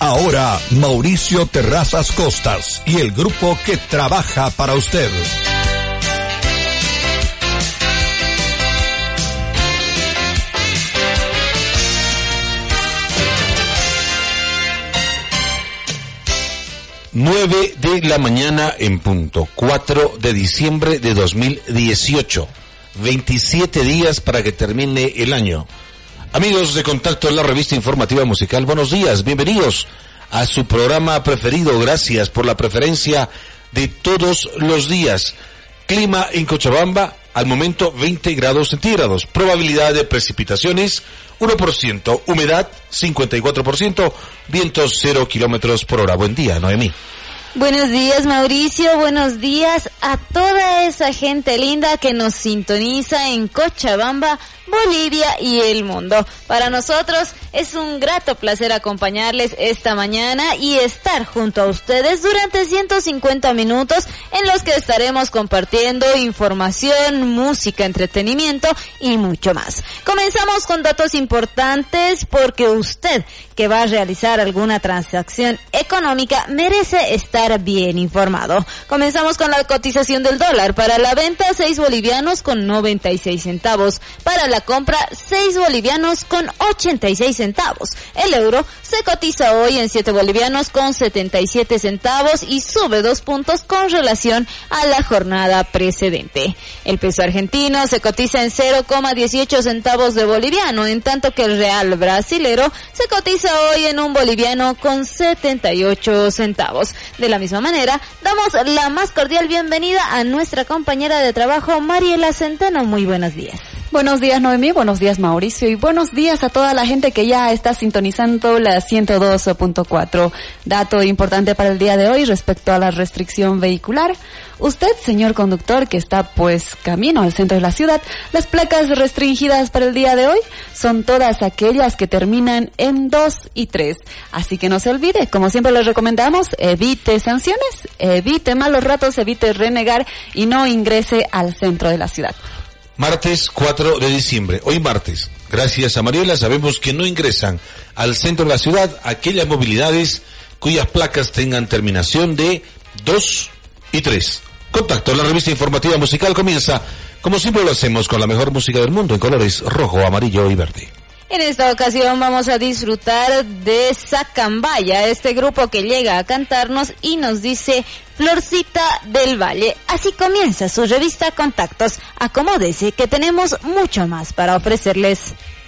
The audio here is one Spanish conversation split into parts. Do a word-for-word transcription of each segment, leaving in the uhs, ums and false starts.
Ahora, Mauricio Terrazas Costas y el grupo que trabaja para usted. nueve de la mañana en punto, cuatro de diciembre de dos mil dieciocho. veintisiete días para que termine el año. Amigos de Contacto en la revista informativa musical, buenos días, bienvenidos a su programa preferido. Gracias por la preferencia de todos los días. Clima en Cochabamba, al momento veinte grados centígrados. Probabilidad de precipitaciones uno por ciento, humedad cincuenta y cuatro por ciento, vientos cero kilómetros por hora. Buen día, Noemí. Buenos días, Mauricio, buenos días a toda esa gente linda que nos sintoniza en Cochabamba, Bolivia y el mundo. Para nosotros es un grato placer acompañarles esta mañana y estar junto a ustedes durante ciento cincuenta minutos en los que estaremos compartiendo información, música, entretenimiento y mucho más. Comenzamos con datos importantes porque usted que va a realizar alguna transacción económica merece estar bien informado. Comenzamos con la cotización del dólar. Para la venta, seis bolivianos con noventa y seis centavos. Para la compra, seis bolivianos con ochenta y seis centavos. El euro se cotiza hoy en siete bolivianos con setenta y siete centavos y sube dos puntos con relación a la jornada precedente. El peso argentino se cotiza en cero coma dieciocho centavos de boliviano, en tanto que el real brasilero se cotiza hoy en un boliviano con setenta y ocho centavos. De la misma manera, damos la más cordial bienvenida a nuestra compañera de trabajo, Mariela Centeno. Muy buenos días. Buenos días, Noemí, buenos días, Mauricio, y buenos días a toda la gente que ya está sintonizando la ciento dos punto cuatro. Dato importante para el día de hoy respecto a la restricción vehicular. Usted, señor conductor, que está pues camino al centro de la ciudad, las placas restringidas para el día de hoy son todas aquellas que terminan en dos y tres. Así que no se olvide, como siempre les recomendamos, evite sanciones, evite malos ratos, evite renegar y no ingrese al centro de la ciudad. Martes cuatro de diciembre, hoy martes, gracias a Mariela, sabemos que no ingresan al centro de la ciudad aquellas movilidades cuyas placas tengan terminación de dos y tres. Contacto, la revista informativa musical comienza, como siempre lo hacemos, con la mejor música del mundo en colores rojo, amarillo y verde. En esta ocasión vamos a disfrutar de Sacambaya, este grupo que llega a cantarnos y nos dice Florcita del Valle. Así comienza su revista Contactos. Acomódese que tenemos mucho más para ofrecerles.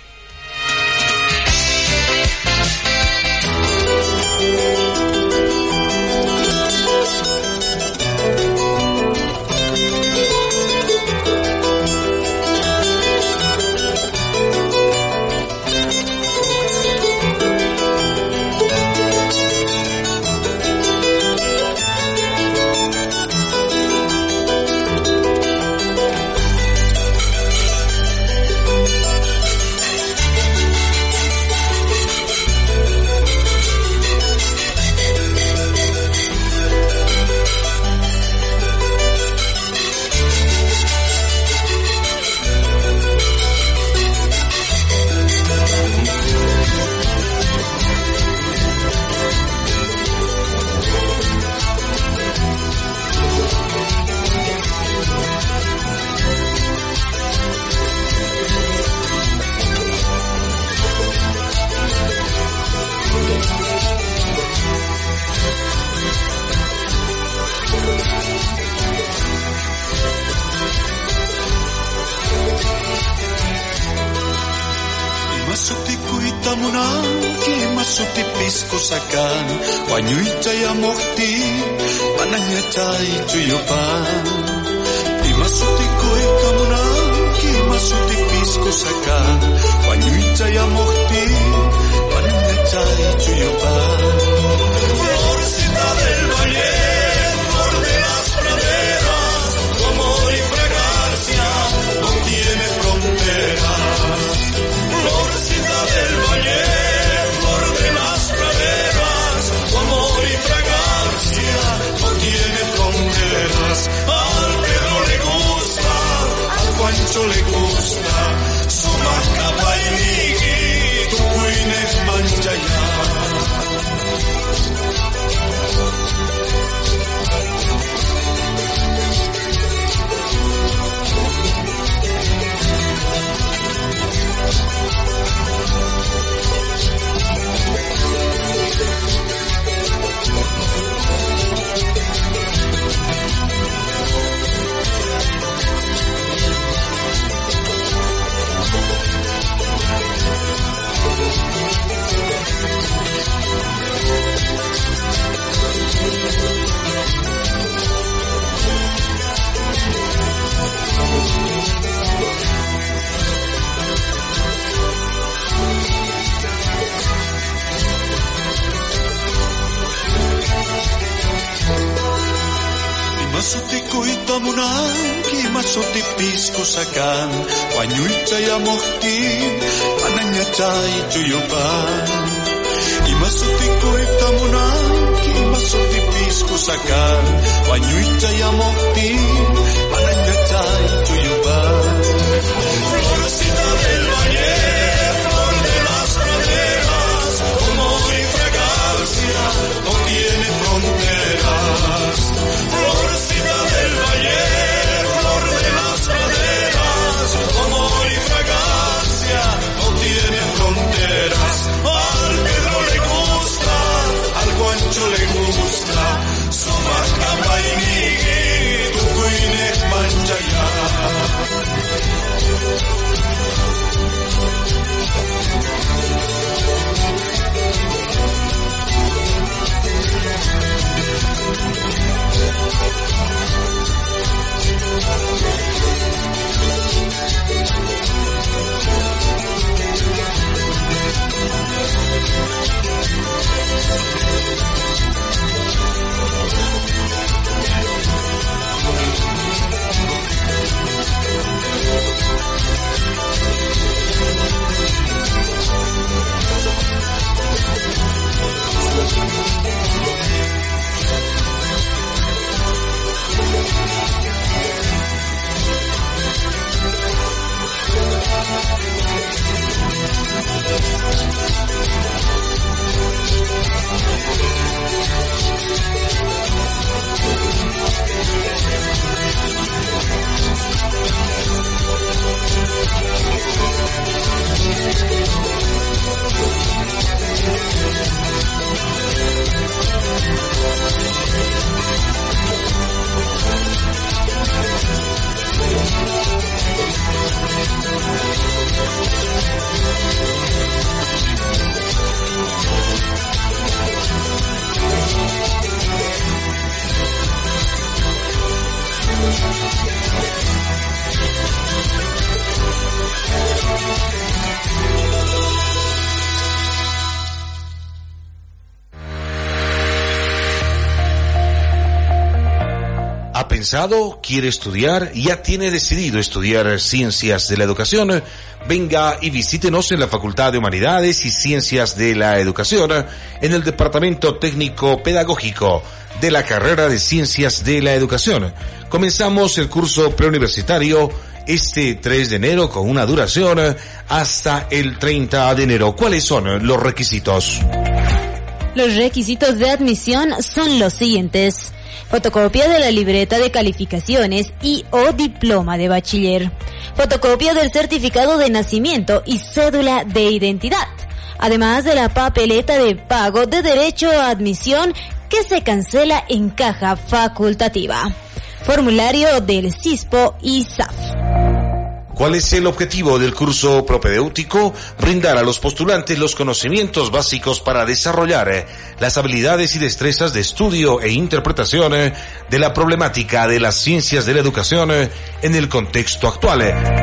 Sakan wanyui caya mokti panahnya cai cuyopa dimasuti koi kamuna ki masuti pisko sakan wanyui caya mokti panahnya cai cuyopa Florcita del Valle, flor de las praderas, tu amor y fragancia no tiene fronteras. Florcita del Valle, al Pedro le gusta, al Juancho le gusta, su marca bailigi, tu cuines manchaya. kuitamunanki masoti piskusakan wanyuicha ya mohti pananya chai chuyupan imasoti kuitamunanki masoti piskusakan wanyuicha ya mohti pananya chai chuyupan Florcita del valle, flor de las praderas, amor y fragancia no tiene fronteras. Florcita del valle, flor de las praderas, amor y fragancia no tiene fronteras. Al Pedro le gusta, al Juancho le gusta, Somacamba y Nigui, Tucuine, Manchayá. ¿Ha pensado? ¿Quiere estudiar? ¿Ya tiene decidido estudiar Ciencias de la Educación? Venga y visítenos en la Facultad de Humanidades y Ciencias de la Educación, en el Departamento Técnico Pedagógico de la carrera de Ciencias de la Educación. Comenzamos el curso preuniversitario este tres de enero con una duración hasta el treinta de enero. ¿Cuáles son los requisitos? Los requisitos de admisión son los siguientes: fotocopia de la libreta de calificaciones y o diploma de bachiller, fotocopia del certificado de nacimiento y cédula de identidad, además de la papeleta de pago de derecho a admisión que se cancela en caja facultativa, formulario del CISPO y S A F. ¿Cuál es el objetivo del curso propedéutico? Brindar a los postulantes los conocimientos básicos para desarrollar las habilidades y destrezas de estudio e interpretación de la problemática de las ciencias de la educación en el contexto actual.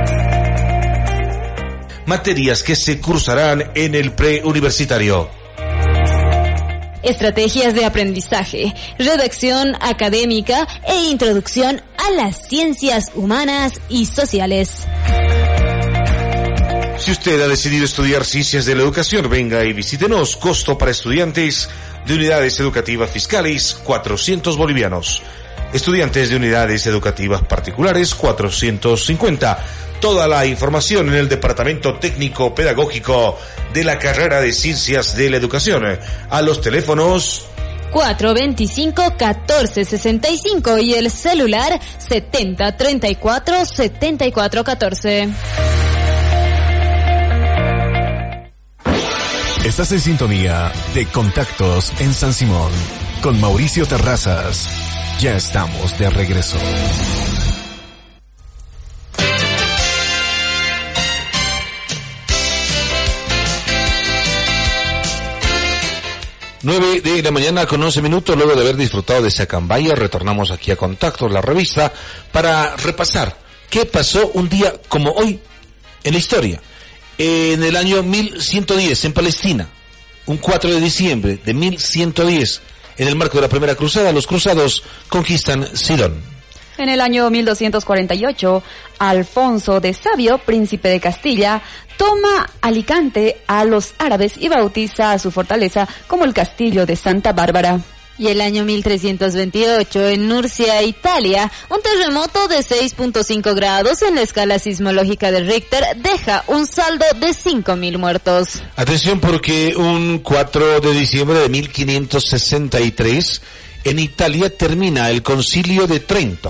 Materias que se cursarán en el preuniversitario: estrategias de aprendizaje, redacción académica e introducción a las ciencias humanas y sociales. Si usted ha decidido estudiar Ciencias de la Educación, venga y visítenos. Costo para estudiantes de unidades educativas fiscales, cuatrocientos bolivianos. Estudiantes de unidades educativas particulares, cuatrocientos cincuenta. Toda la información en el Departamento Técnico Pedagógico de la carrera de Ciencias de la Educación. A los teléfonos cuatro veinticinco, catorce sesenta y cinco y el celular setenta treinta y cuatro, setenta y cuatro catorce. Estás en sintonía de Contactos en San Simón con Mauricio Terrazas. Ya estamos de regreso. nueve de la mañana con once minutos, luego de haber disfrutado de Sacambaya, retornamos aquí a Contactos, la revista, para repasar qué pasó un día como hoy en la historia. En el año mil ciento diez, en Palestina, un cuatro de diciembre de mil ciento diez, en el marco de la Primera Cruzada, los cruzados conquistan Sidón. En el año mil doscientos cuarenta y ocho, Alfonso de Sabio, príncipe de Castilla, toma Alicante a los árabes y bautiza a su fortaleza como el Castillo de Santa Bárbara. Y el año mil trescientos veintiocho, en Nurcia, Italia, un terremoto de seis punto cinco grados en la escala sismológica de Richter deja un saldo de cinco mil muertos. Atención, porque un cuatro de diciembre de mil quinientos sesenta y tres, en Italia termina el Concilio de Trento.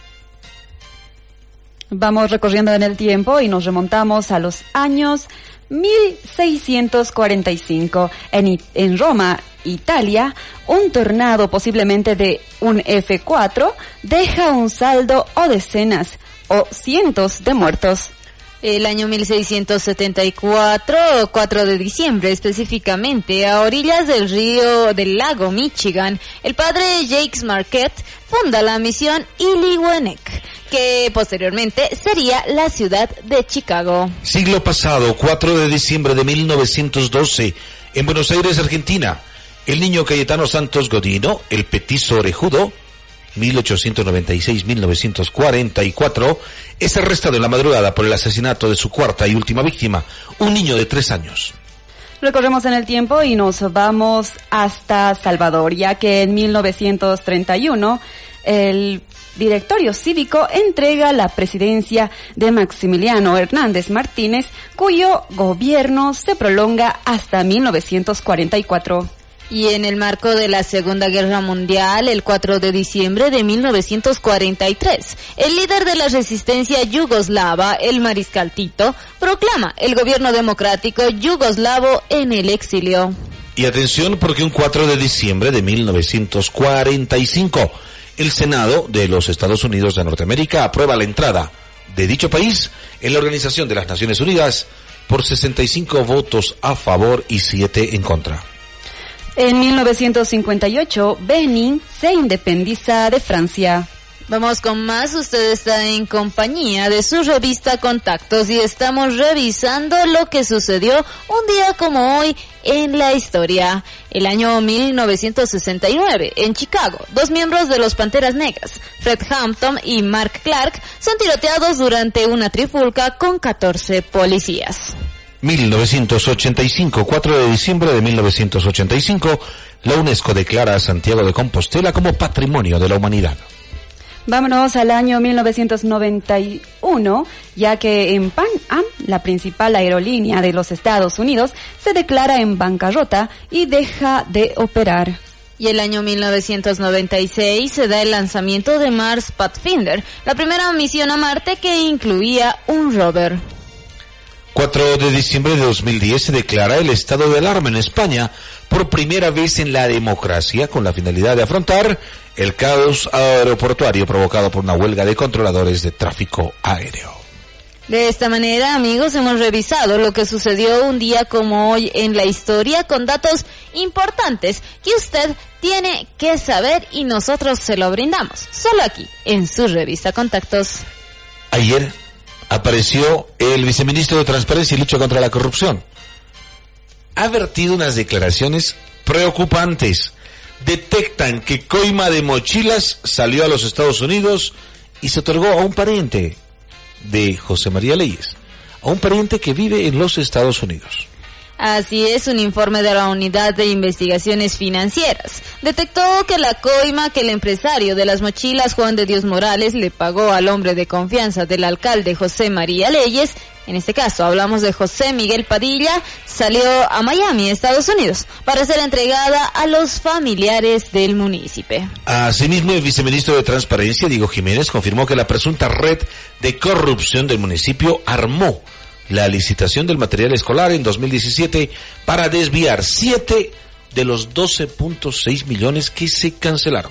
Vamos recorriendo en el tiempo y nos remontamos a los años mil seiscientos cuarenta y cinco. En, en Roma, Italia, un tornado posiblemente de un efe cuatro deja un saldo o decenas o cientos de muertos. El año mil seiscientos setenta y cuatro, cuatro de diciembre específicamente, a orillas del río del lago Michigan, el padre Jacques Marquette funda la misión Ilihuenec, que posteriormente sería la ciudad de Chicago. Siglo pasado, cuatro de diciembre de mil novecientos doce, en Buenos Aires, Argentina, el niño Cayetano Santos Godino, el petizo orejudo, mil ochocientos noventa y seis a mil novecientos cuarenta y cuatro, es arrestado en la madrugada por el asesinato de su cuarta y última víctima, un niño de tres años. Recorremos en el tiempo y nos vamos hasta Salvador, ya que en mil novecientos treinta y uno el directorio cívico entrega la presidencia de Maximiliano Hernández Martínez, cuyo gobierno se prolonga hasta mil novecientos cuarenta y cuatro. Y en el marco de la Segunda Guerra Mundial, el cuatro de diciembre de mil novecientos cuarenta y tres, el líder de la resistencia yugoslava, el mariscal Tito, proclama el gobierno democrático yugoslavo en el exilio. Y atención, porque un cuatro de diciembre de mil novecientos cuarenta y cinco, el Senado de los Estados Unidos de Norteamérica aprueba la entrada de dicho país en la Organización de las Naciones Unidas por sesenta y cinco votos a favor y siete en contra. En mil novecientos cincuenta y ocho, Benín se independiza de Francia. Vamos con más, usted está en compañía de su revista Contactos y estamos revisando lo que sucedió un día como hoy en la historia. El año mil novecientos sesenta y nueve, en Chicago, dos miembros de los Panteras Negras, Fred Hampton y Mark Clark, son tiroteados durante una trifulca con catorce policías. mil novecientos ochenta y cinco, cuatro de diciembre de mil novecientos ochenta y cinco, la UNESCO declara a Santiago de Compostela como Patrimonio de la Humanidad. Vámonos al año mil novecientos noventa y uno, ya que en Pan Am, la principal aerolínea de los Estados Unidos, se declara en bancarrota y deja de operar. Y el año mil novecientos noventa y seis se da el lanzamiento de Mars Pathfinder, la primera misión a Marte que incluía un rover. cuatro de diciembre de dos mil diez se declara el estado de alarma en España por primera vez en la democracia con la finalidad de afrontar el caos aeroportuario provocado por una huelga de controladores de tráfico aéreo. De esta manera, amigos, hemos revisado lo que sucedió un día como hoy en la historia con datos importantes que usted tiene que saber y nosotros se lo brindamos, solo aquí, en su revista Contactos. Ayer apareció el viceministro de Transparencia y Lucha contra la Corrupción. Ha vertido unas declaraciones preocupantes. Detectan que coima de mochilas salió a los Estados Unidos y se otorgó a un pariente de José María Leyes, a un pariente que vive en los Estados Unidos. Así es, un informe de la Unidad de Investigaciones Financieras detectó que la coima que el empresario de las mochilas Juan de Dios Morales le pagó al hombre de confianza del alcalde José María Leyes, en este caso hablamos de José Miguel Padilla, salió a Miami, Estados Unidos, para ser entregada a los familiares del municipio. Asimismo, el viceministro de Transparencia, Diego Jiménez, confirmó que la presunta red de corrupción del municipio armó la licitación del material escolar en dos mil diecisiete para desviar siete de los doce punto seis millones que se cancelaron.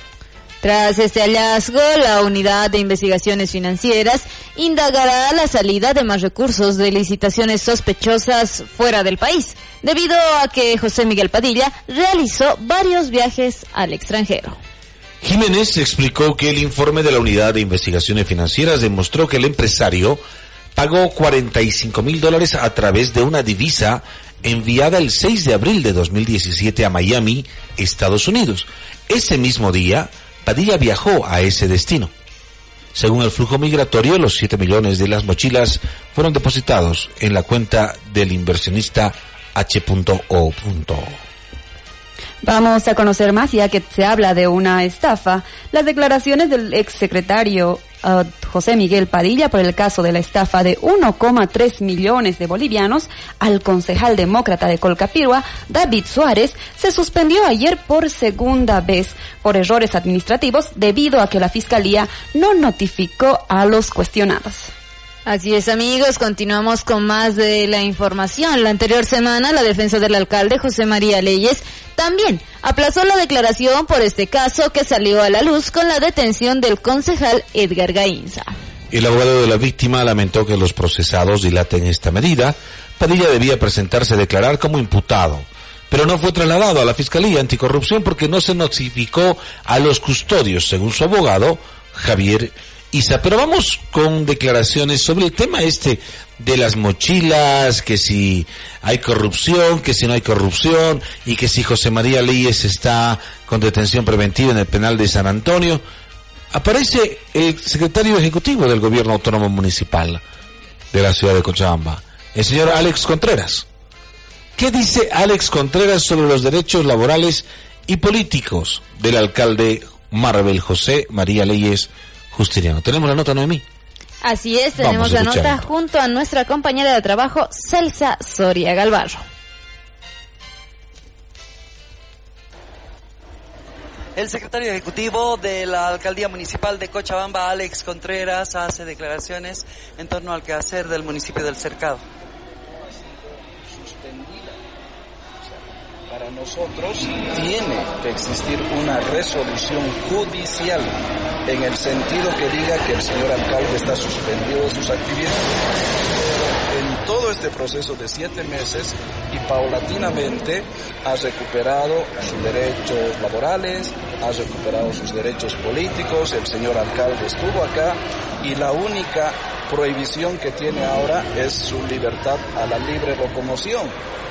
Tras este hallazgo, la Unidad de Investigaciones Financieras indagará la salida de más recursos de licitaciones sospechosas fuera del país, debido a que José Miguel Padilla realizó varios viajes al extranjero. Jiménez explicó que el informe de la Unidad de Investigaciones Financieras demostró que el empresario pagó cuarenta y cinco mil dólares a través de una divisa enviada el seis de abril de dos mil diecisiete a Miami, Estados Unidos. Ese mismo día, Padilla viajó a ese destino. Según el flujo migratorio, los siete millones de las mochilas fueron depositados en la cuenta del inversionista H O. Vamos a conocer más, ya que se habla de una estafa. Las declaraciones del exsecretario uh, José Miguel Padilla por el caso de la estafa de uno coma tres millones de bolivianos al concejal demócrata de Colcapirua, David Suárez, se suspendió ayer por segunda vez por errores administrativos debido a que la Fiscalía no notificó a los cuestionados. Así es, amigos, continuamos con más de la información. La anterior semana, la defensa del alcalde José María Leyes también aplazó la declaración por este caso que salió a la luz con la detención del concejal Edgar Gainza. El abogado de la víctima lamentó que los procesados dilaten esta medida. Padilla debía presentarse a declarar como imputado, pero no fue trasladado a la Fiscalía Anticorrupción porque no se notificó a los custodios, según su abogado, Javier Isa. Pero vamos con declaraciones sobre el tema este de las mochilas, que si hay corrupción, que si no hay corrupción, y que si José María Leyes está con detención preventiva en el penal de San Antonio. Aparece el secretario ejecutivo del gobierno autónomo municipal de la ciudad de Cochabamba, el señor Alex Contreras. ¿Qué dice Alex Contreras sobre los derechos laborales y políticos del alcalde Marvel José María Leyes Justiniano? Tenemos la nota, Noemí. Así es, tenemos la nota junto a nuestra compañera de trabajo, Celsa Soria Galvarro. El secretario ejecutivo de la Alcaldía Municipal de Cochabamba, Alex Contreras, hace declaraciones en torno al quehacer del municipio del Cercado. Para nosotros tiene que existir una resolución judicial en el sentido que diga que el señor alcalde está suspendido de sus actividades. En todo este proceso de siete meses y paulatinamente ha recuperado sus derechos laborales, ha recuperado sus derechos políticos, el señor alcalde estuvo acá y la única prohibición que tiene ahora es su libertad a la libre locomoción.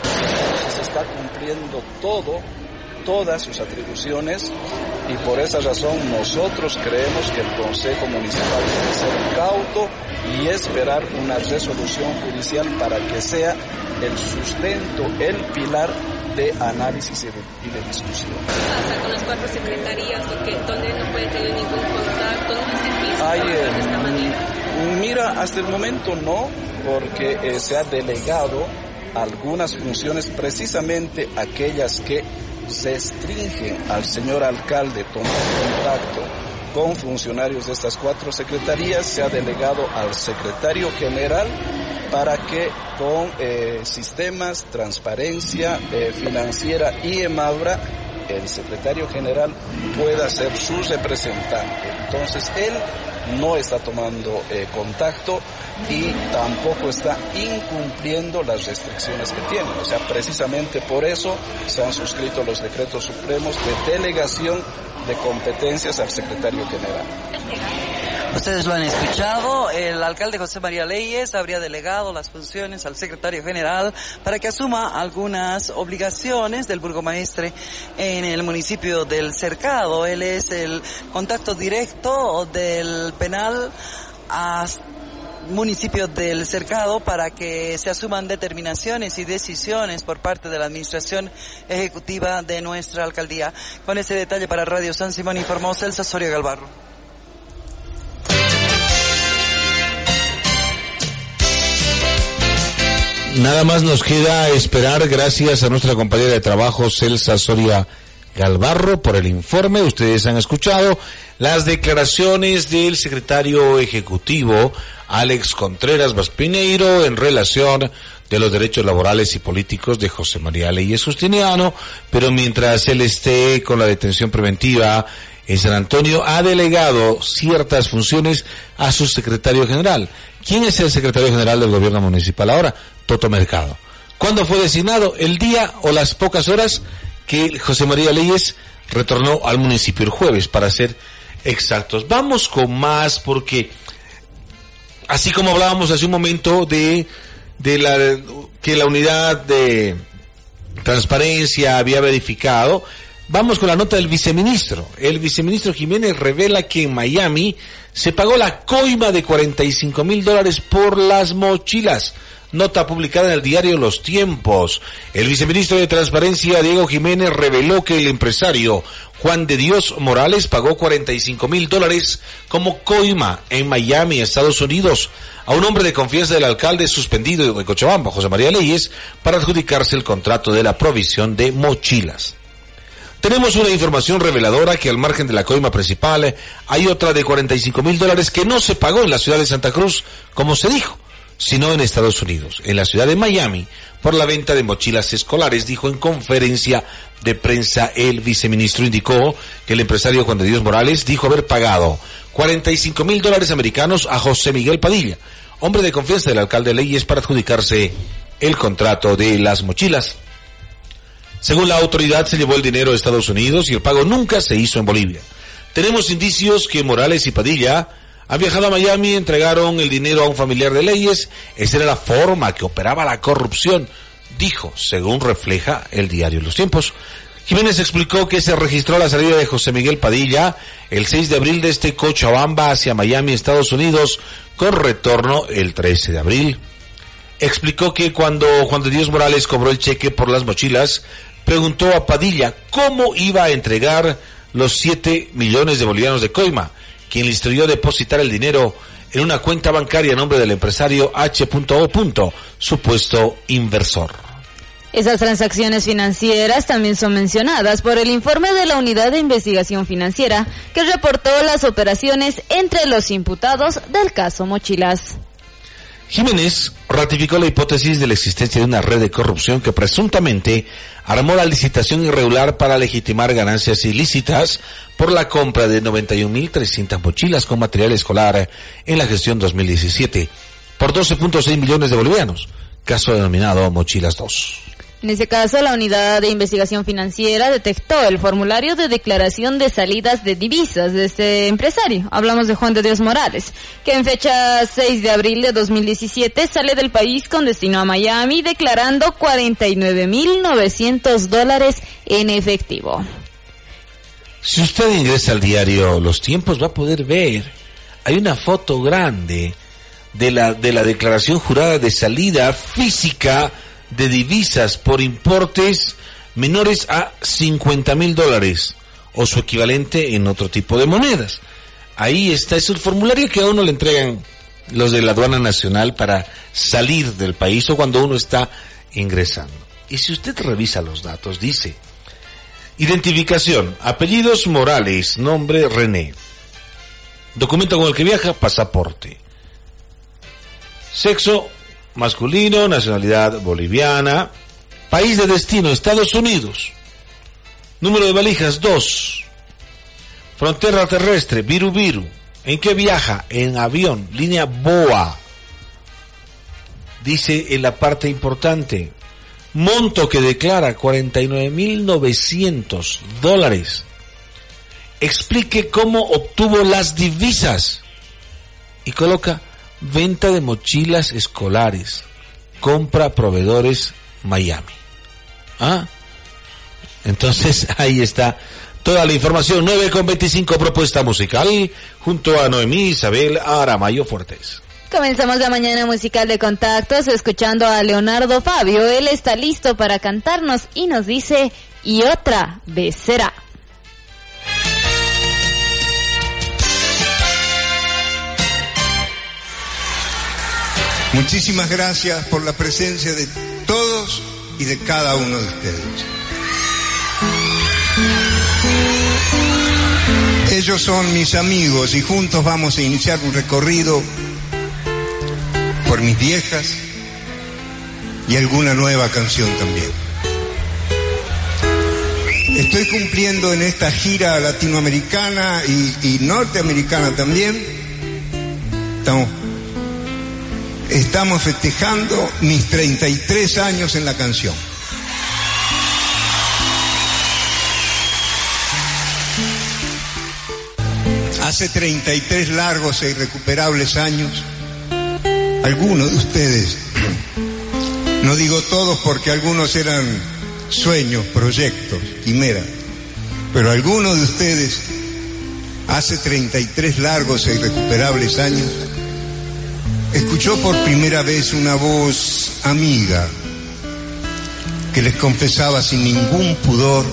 Se está cumpliendo todo, todas sus atribuciones y por esa razón nosotros creemos que el Consejo Municipal debe ser cauto y esperar una resolución judicial para que sea el sustento, el pilar de análisis y de, y de discusión. ¿Qué pasa con las cuatro secretarías donde no puede tener ningún contacto, no es difícil Hay, de esta manera? Mira, hasta el momento no, porque eh, se ha delegado algunas funciones, precisamente aquellas que restringen al señor alcalde tomar contacto con funcionarios de estas cuatro secretarías, se ha delegado al secretario general para que con eh, sistemas, transparencia eh, financiera y EMABRA, el secretario general pueda ser su representante. Entonces él no está tomando eh, contacto y tampoco está incumpliendo las restricciones que tiene. O sea, precisamente por eso se han suscrito los decretos supremos de delegación de competencias al secretario general. Ustedes lo han escuchado, el alcalde José María Leyes habría delegado las funciones al secretario general para que asuma algunas obligaciones del burgomaestre en el municipio del Cercado. Él es el contacto directo del penal a municipio del Cercado para que se asuman determinaciones y decisiones por parte de la administración ejecutiva de nuestra alcaldía. Con ese detalle para Radio San Simón informó Celsa Soria Galvarro. Nada más nos queda esperar, gracias a nuestra compañera de trabajo Celsa Soria Galvarro por el informe. Ustedes han escuchado las declaraciones del secretario ejecutivo Alex Contreras Baspineiro en relación de los derechos laborales y políticos de José María Leyes Justiniano, pero mientras él esté con la detención preventiva en San Antonio, ha delegado ciertas funciones a su secretario general. ¿Quién es el secretario general del gobierno municipal ahora? Toto Mercado. ¿Cuándo fue designado? El día o las pocas horas que José María Leyes retornó al municipio, el jueves, para ser exactos. Vamos con más, porque así como hablábamos hace un momento de, de la, que la unidad de transparencia había verificado, Vamos con la nota del viceministro. El viceministro Jiménez revela que en Miami se pagó la coima de cuarenta y cinco mil dólares por las mochilas. Nota publicada en el diario Los Tiempos. El viceministro de Transparencia, Diego Jiménez, reveló que el empresario Juan de Dios Morales pagó cuarenta y cinco mil dólares como coima en Miami, Estados Unidos, a un hombre de confianza del alcalde suspendido de Cochabamba, José María Leyes, para adjudicarse el contrato de la provisión de mochilas. Tenemos una información reveladora que al margen de la coima principal hay otra de cuarenta y cinco mil dólares que no se pagó en la ciudad de Santa Cruz, como se dijo, sino en Estados Unidos, en la ciudad de Miami, por la venta de mochilas escolares, dijo en conferencia de prensa el viceministro. Indicó que el empresario Juan de Dios Morales dijo haber pagado cuarenta y cinco mil dólares americanos a José Miguel Padilla, hombre de confianza del alcalde Leyes, para adjudicarse el contrato de las mochilas. Según la autoridad, se llevó el dinero a Estados Unidos y el pago nunca se hizo en Bolivia. Tenemos indicios que Morales y Padilla han viajado a Miami y entregaron el dinero a un familiar de Leyes. Esa era la forma que operaba la corrupción, dijo, según refleja el diario Los Tiempos. Jiménez explicó que se registró la salida de José Miguel Padilla el seis de abril desde Cochabamba hacia Miami, Estados Unidos, con retorno el trece de abril. Explicó que cuando Juan de Dios Morales cobró el cheque por las mochilas, preguntó a Padilla cómo iba a entregar los siete millones de bolivianos de coima, quien le instruyó depositar el dinero en una cuenta bancaria a nombre del empresario H O. Supuesto inversor. Esas transacciones financieras también son mencionadas por el informe de la Unidad de Investigación Financiera, que reportó las operaciones entre los imputados del caso Mochilas. Jiménez ratificó la hipótesis de la existencia de una red de corrupción que presuntamente armó la licitación irregular para legitimar ganancias ilícitas por la compra de noventa y un mil trescientas mochilas con material escolar en la gestión dos mil diecisiete por doce punto seis millones de bolivianos, caso denominado Mochilas dos. En ese caso, la Unidad de Investigación Financiera detectó el formulario de declaración de salidas de divisas de este empresario. Hablamos de Juan de Dios Morales, que en fecha seis de abril de dos mil diecisiete sale del país con destino a Miami declarando cuarenta y nueve mil novecientos dólares en efectivo. Si usted ingresa al diario Los Tiempos va a poder ver, hay una foto grande de la, de la declaración jurada de salida física de divisas por importes menores a cincuenta mil dólares o su equivalente en otro tipo de monedas. Ahí está, es el formulario que a uno le entregan los de la aduana nacional para salir del país o cuando uno está ingresando. Y si usted revisa los datos, dice: identificación, apellidos Morales, nombre René, documento con el que viaja, pasaporte, sexo masculino, nacionalidad boliviana, país de destino Estados Unidos, número de valijas dos, frontera terrestre Viru Viru, ¿en qué viaja? En avión, línea BOA. Dice en la parte importante, monto que declara cuarenta y nueve mil novecientos dólares. Explique cómo obtuvo las divisas y coloca venta de mochilas escolares, compra proveedores Miami. ¿Ah? Entonces ahí está toda la información. nueve con veinticinco, propuesta musical junto a Noemí Isabel Aramayo Fuertes. Comenzamos la mañana musical de Contactos escuchando a Leonardo Fabio. Él está listo para cantarnos y nos dice: y otra vez será. Muchísimas gracias por la presencia de todos y de cada uno de ustedes. Ellos son mis amigos y juntos vamos a iniciar un recorrido por mis viejas y alguna nueva canción también. Estoy cumpliendo en esta gira latinoamericana y, y norteamericana también. Estamos Estamos festejando mis treinta y tres años en la canción. Hace treinta y tres largos e irrecuperables años, algunos de ustedes, no digo todos porque algunos eran sueños, proyectos, quimeras, Pero alguno de ustedes, hace treinta y tres largos e irrecuperables años, escuchó por primera vez una voz amiga que les confesaba sin ningún pudor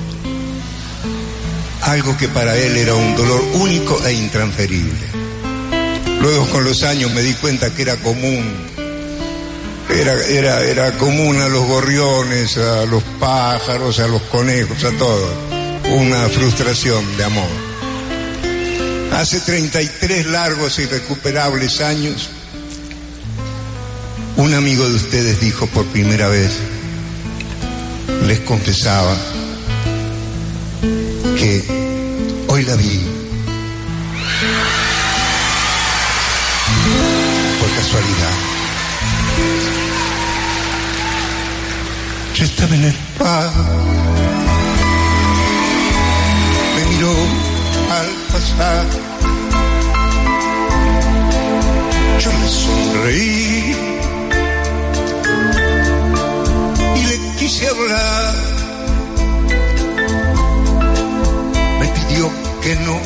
algo que para él era un dolor único e intransferible. Luego, con los años, me di cuenta que era común, era, era, era común a los gorriones, a los pájaros, a los conejos, a todos, una frustración de amor. Hace treinta y tres largos e irrecuperables años, un amigo de ustedes dijo por primera vez, les confesaba que hoy la vi por casualidad. Yo estaba en el parque, me miró al pasar, yo le sonreí y le quise hablar. Me pidió que no,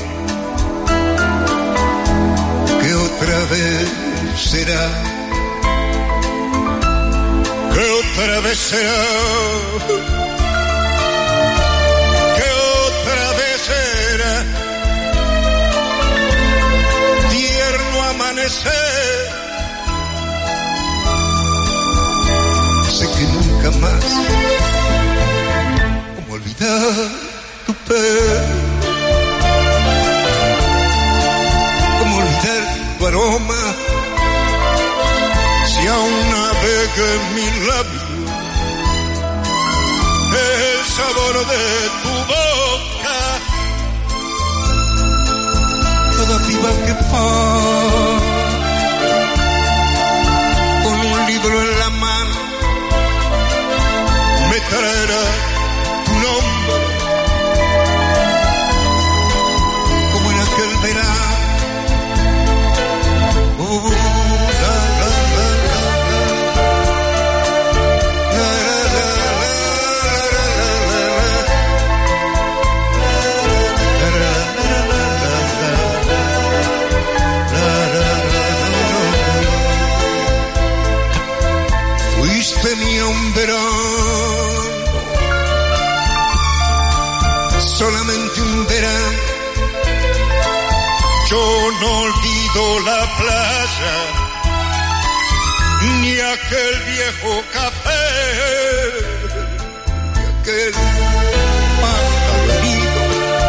que otra vez será, que otra vez será, que otra vez será, tierno amanecer. Sé que nunca más, como olvidar tu pelo, como olvidar tu aroma, si aún navega en mi labio el sabor de tu boca, toda piba que va con un libro en la mano me traerá tu nombre, como en aquel verano. Oh, la, la, la, la, fuiste mía un verano, solamente un verano. Yo no olvido la playa, ni aquel viejo café, ni aquel pájaro herido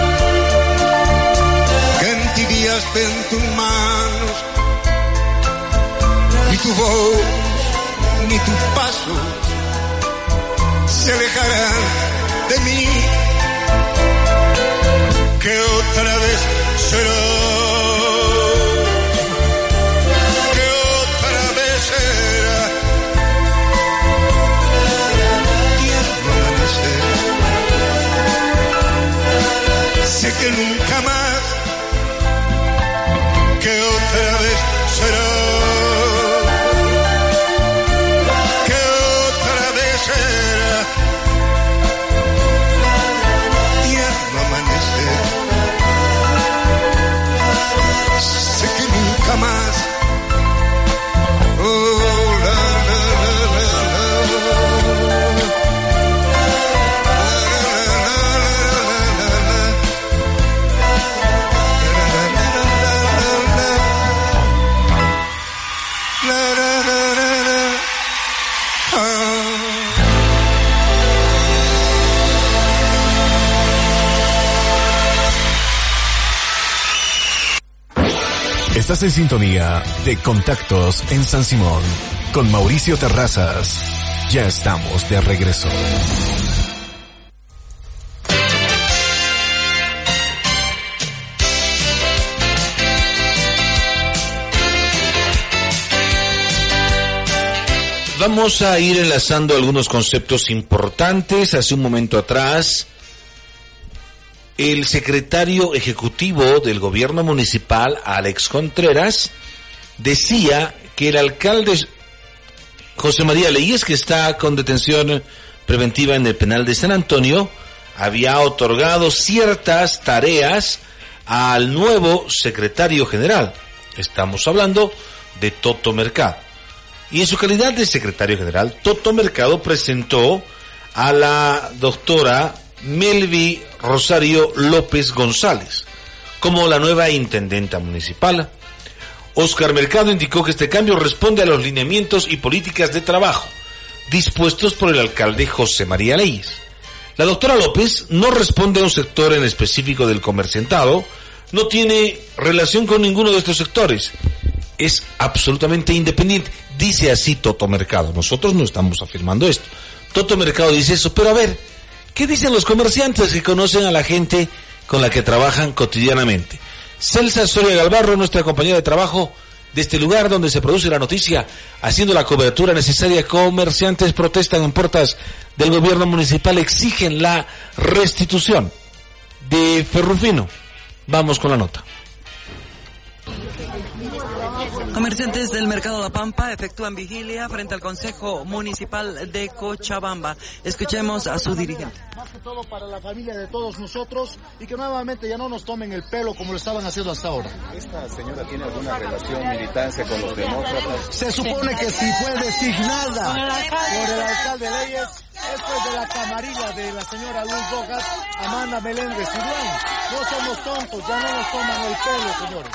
que entibiaste en tus manos, ni tu voz, ni tus pasos se alejarán de mí, que otra vez será, que otra vez será, tierno amanecer. Sé que nunca más, que otra vez será, que otra vez será, tierno amanecer. Sé que nunca más. Oh, la, la, la, la, la. La, la, la, la, la. Ah. Estás en sintonía de Contactos en San Simón con Mauricio Terrazas. Ya estamos de regreso. Vamos a ir enlazando algunos conceptos importantes. Hace un momento atrás, el secretario ejecutivo del gobierno municipal, Alex Contreras, decía que el alcalde José María Leyes, que está con detención preventiva en el penal de San Antonio, había otorgado ciertas tareas al nuevo secretario general. Estamos hablando de Toto Mercado. Y en su calidad de secretario general, Toto Mercado presentó a la doctora Melvi Rosario López González como la nueva intendenta municipal. Óscar Mercado indicó que este cambio responde a los lineamientos y políticas de trabajo dispuestos por el alcalde José María Leyes. La doctora López no responde a un sector en específico del comerciantado, no tiene relación con ninguno de estos sectores, es absolutamente independiente, dice así Toto Mercado. Nosotros no estamos afirmando esto. Toto Mercado dice eso, pero a ver, ¿qué dicen los comerciantes que conocen a la gente con la que trabajan cotidianamente? Celsa Soria Galvarro, nuestra compañera de trabajo de este lugar donde se produce la noticia, haciendo la cobertura necesaria. Comerciantes protestan en puertas del gobierno municipal, exigen la restitución de Ferrufino. Vamos con la nota. Comerciantes del Mercado La Pampa efectúan vigilia frente al Consejo Municipal de Cochabamba. Escuchemos a su dirigente. Más que todo para la familia de todos nosotros y que nuevamente ya no nos tomen el pelo como lo estaban haciendo hasta ahora. ¿Esta señora tiene alguna relación, militancia con los demócratas? Se supone que sí fue designada por el alcalde Leyes. Esto es de la camarilla de la señora Luz Rojas, Amanda Meléndez y no somos tontos, ya no nos toman el pelo, señores.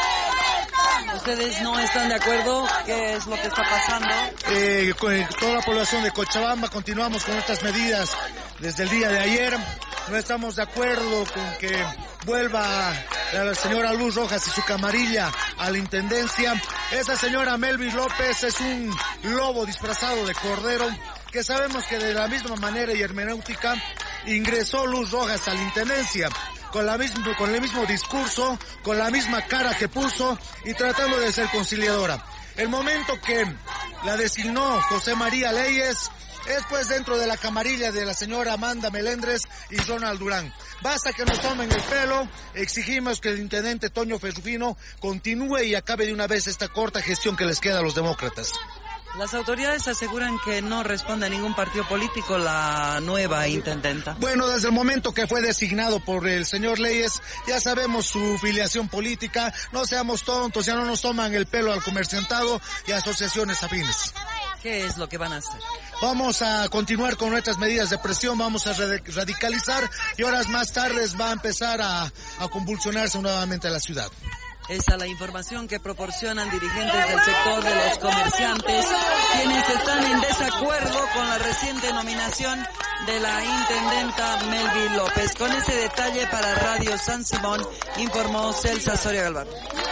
¿Ustedes no están de acuerdo? ¿Qué es lo que está pasando? Eh, con toda la población de Cochabamba continuamos con estas medidas desde el día de ayer. No estamos de acuerdo con que vuelva la señora Luz Rojas y su camarilla a la intendencia. Esa señora Melvis López es un lobo disfrazado de cordero, que sabemos que de la misma manera y hermenéutica ingresó Luz Rojas a la intendencia. Con, la misma, con el mismo discurso, con la misma cara que puso y tratando de ser conciliadora. El momento que la designó José María Leyes es pues dentro de la camarilla de la señora Amanda Meléndez y Ronald Durán. Basta que nos tomen el pelo, exigimos que el intendente Toño Ferrufino continúe y acabe de una vez esta corta gestión que les queda a los demócratas. Las autoridades aseguran que no responde a ningún partido político la nueva intendenta. Bueno, desde el momento que fue designado por el señor Leyes, ya sabemos su filiación política. No seamos tontos, ya no nos toman el pelo al comerciantado y a asociaciones afines. ¿Qué es lo que van a hacer? Vamos a continuar con nuestras medidas de presión, vamos a radicalizar y horas más tarde va a empezar a, a convulsionarse nuevamente la ciudad. Esa es la información que proporcionan dirigentes del sector de los comerciantes, quienes están en desacuerdo con la reciente nominación de la intendenta Melvi López. Con ese detalle para Radio San Simón, informó Celsa Soria Galvarro.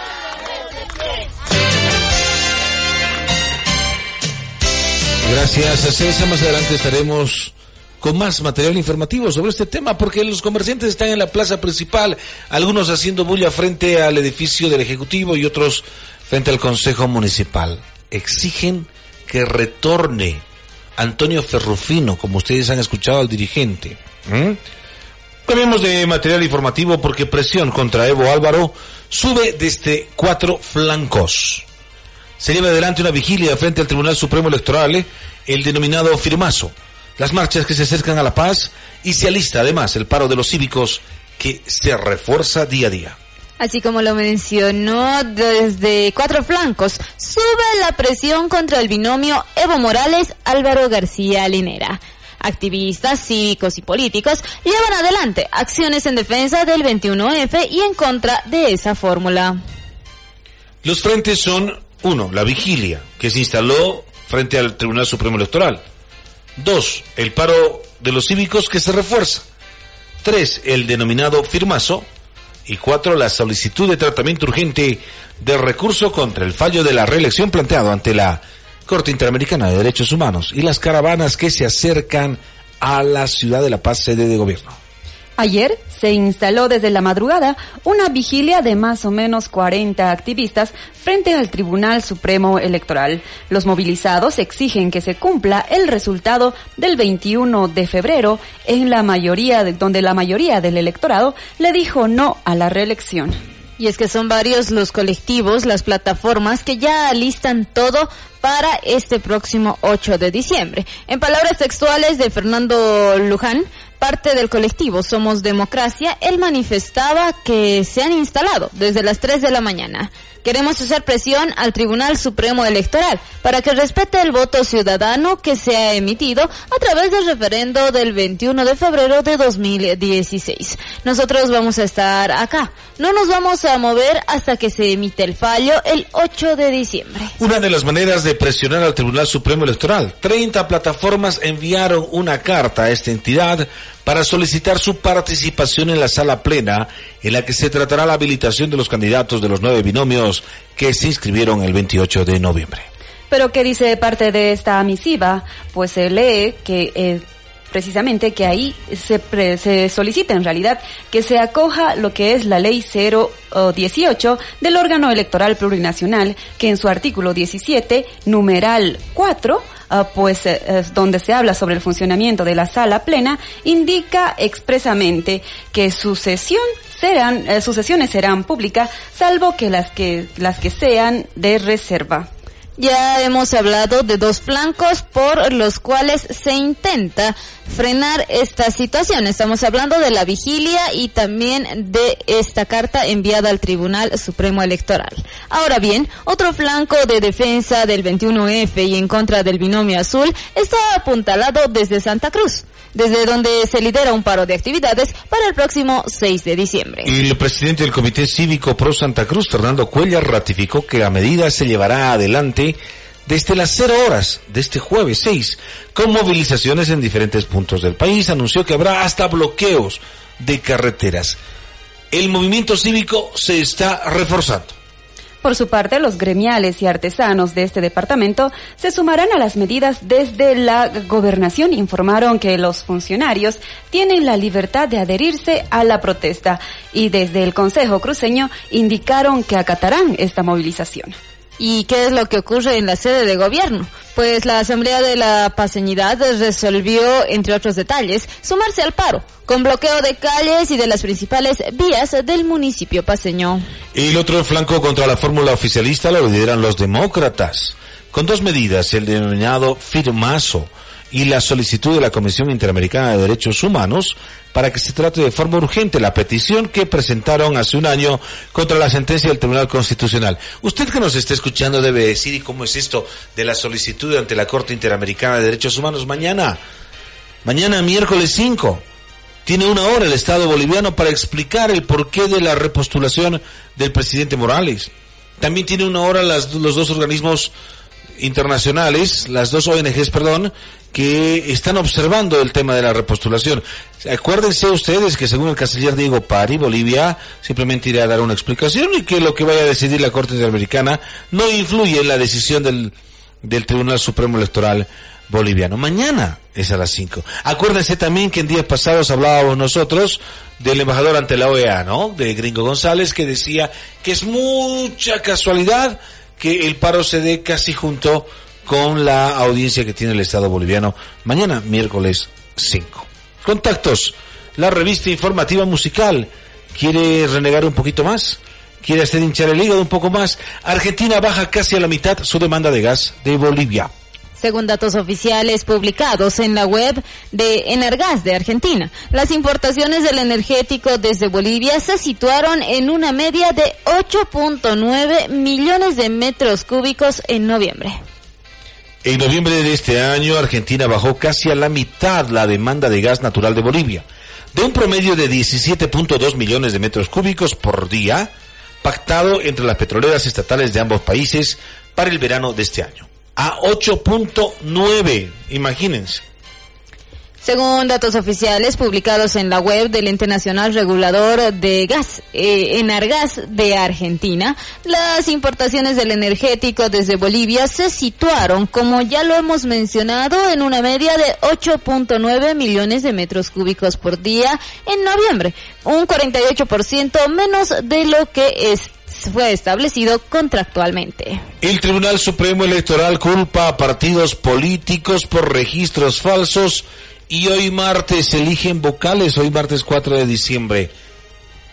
Gracias a Celsa. Más adelante estaremos con más material informativo sobre este tema, porque los comerciantes están en la plaza principal, algunos haciendo bulla frente al edificio del Ejecutivo y otros frente al Consejo Municipal. Exigen que retorne Antonio Ferrufino, como ustedes han escuchado al dirigente. ¿Mm? Cambiemos de material informativo porque presión contra Evo Álvaro sube desde cuatro flancos. Se lleva adelante una vigilia frente al Tribunal Supremo Electoral, el denominado firmazo. Las marchas que se acercan a la paz y se alista además el paro de los cívicos que se refuerza día a día. Así como lo mencionó, desde cuatro flancos sube la presión contra el binomio Evo Morales-Álvaro García Linera. Activistas, cívicos y políticos llevan adelante acciones en defensa del veintiuno efe y en contra de esa fórmula. Los frentes son, uno, la vigilia que se instaló frente al Tribunal Supremo Electoral. Dos, el paro de los cívicos que se refuerza. Tres, el denominado firmazo. Y cuatro, la solicitud de tratamiento urgente de recurso contra el fallo de la reelección planteado ante la Corte Interamericana de Derechos Humanos y las caravanas que se acercan a la ciudad de La Paz, sede de gobierno. Ayer se instaló desde la madrugada una vigilia de más o menos cuarenta activistas frente al Tribunal Supremo Electoral. Los movilizados exigen que se cumpla el resultado del veintiuno de febrero, en la mayoría de, donde la mayoría del electorado le dijo no a la reelección. Y es que son varios los colectivos, las plataformas que ya alistan todo para este próximo ocho de diciembre. En palabras textuales de Fernando Luján, parte del colectivo Somos Democracia, él manifestaba que se han instalado desde las tres de la mañana. Queremos hacer presión al Tribunal Supremo Electoral para que respete el voto ciudadano que se ha emitido a través del referendo del veintiuno de febrero de dos mil dieciséis. Nosotros vamos a estar acá. No nos vamos a mover hasta que se emite el fallo el ocho de diciembre. Una de las maneras de presionar al Tribunal Supremo Electoral. treinta plataformas enviaron una carta a esta entidad para solicitar su participación en la sala plena, en la que se tratará la habilitación de los candidatos de los nueve binomios que se inscribieron el veintiocho de noviembre. Pero ¿qué dice parte de esta misiva? Pues se lee que eh, precisamente que ahí se, pre, se solicita en realidad que se acoja lo que es la ley cero dieciocho del órgano electoral plurinacional, que en su artículo diecisiete, numeral cuatro, Uh, pues eh, donde se habla sobre el funcionamiento de la sala plena, indica expresamente que su sesión serán, eh, sus sesiones serán públicas, salvo que las que las que sean de reserva. Ya hemos hablado de dos flancos por los cuales se intenta frenar esta situación. Estamos hablando de la vigilia y también de esta carta enviada al Tribunal Supremo Electoral. Ahora bien, otro flanco de defensa del veintiuno efe y en contra del binomio azul está apuntalado desde Santa Cruz, desde donde se lidera un paro de actividades para el próximo seis de diciembre. Y el presidente del Comité Cívico Pro Santa Cruz, Fernando Cuellar, ratificó que la medida se llevará adelante desde las cero horas de este jueves seis, con movilizaciones en diferentes puntos del país. Anunció que habrá hasta bloqueos de carreteras. El movimiento cívico se está reforzando. Por su parte, los gremiales y artesanos de este departamento se sumarán a las medidas desde la gobernación. Informaron que los funcionarios tienen la libertad de adherirse a la protesta y desde el Consejo Cruceño indicaron que acatarán esta movilización. ¿Y qué es lo que ocurre en la sede de gobierno? Pues la Asamblea de la Paceñidad resolvió, entre otros detalles, sumarse al paro, con bloqueo de calles y de las principales vías del municipio paceño. Y el otro flanco contra la fórmula oficialista lo lideran los demócratas, con dos medidas, el denominado firmazo y la solicitud de la Comisión Interamericana de Derechos Humanos para que se trate de forma urgente la petición que presentaron hace un año contra la sentencia del Tribunal Constitucional. Usted que nos está escuchando debe decir, ¿y cómo es esto de la solicitud ante la Corte Interamericana de Derechos Humanos? Mañana, mañana miércoles cinco, tiene una hora el Estado boliviano para explicar el porqué de la repostulación del presidente Morales. También tiene una hora las, los dos organismos internacionales, las dos O N Ges, perdón, que están observando el tema de la repostulación. Acuérdense ustedes que según el canciller Diego Pari, Bolivia simplemente irá a dar una explicación y que lo que vaya a decidir la Corte Interamericana no influye en la decisión del, del Tribunal Supremo Electoral boliviano. Mañana es a las cinco. Acuérdense también que en días pasados hablábamos nosotros del embajador ante la O E A, ¿no? De Gringo González, que decía que es mucha casualidad que el paro se dé casi junto con la audiencia que tiene el Estado boliviano mañana, miércoles cinco. Contactos, la revista informativa musical. ¿Quiere renegar un poquito más? ¿Quiere hacer hinchar el hígado un poco más? Argentina baja casi a la mitad su demanda de gas de Bolivia. Según datos oficiales publicados en la web de Energas de Argentina, las importaciones del energético desde Bolivia se situaron en una media de ocho punto nueve millones de metros cúbicos en noviembre. En noviembre de este año, Argentina bajó casi a la mitad la demanda de gas natural de Bolivia, de un promedio de diecisiete punto dos millones de metros cúbicos por día, pactado entre las petroleras estatales de ambos países para el verano de este año, a ocho punto nueve, imagínense. Según datos oficiales publicados en la web del Ente Nacional Regulador de Gas, eh, Enargas de Argentina, las importaciones del energético desde Bolivia se situaron, como ya lo hemos mencionado, en una media de ocho punto nueve millones de metros cúbicos por día en noviembre, un cuarenta y ocho por ciento menos de lo que es fue establecido contractualmente. El Tribunal Supremo Electoral culpa a partidos políticos por registros falsos y hoy martes eligen vocales, hoy martes cuatro de diciembre.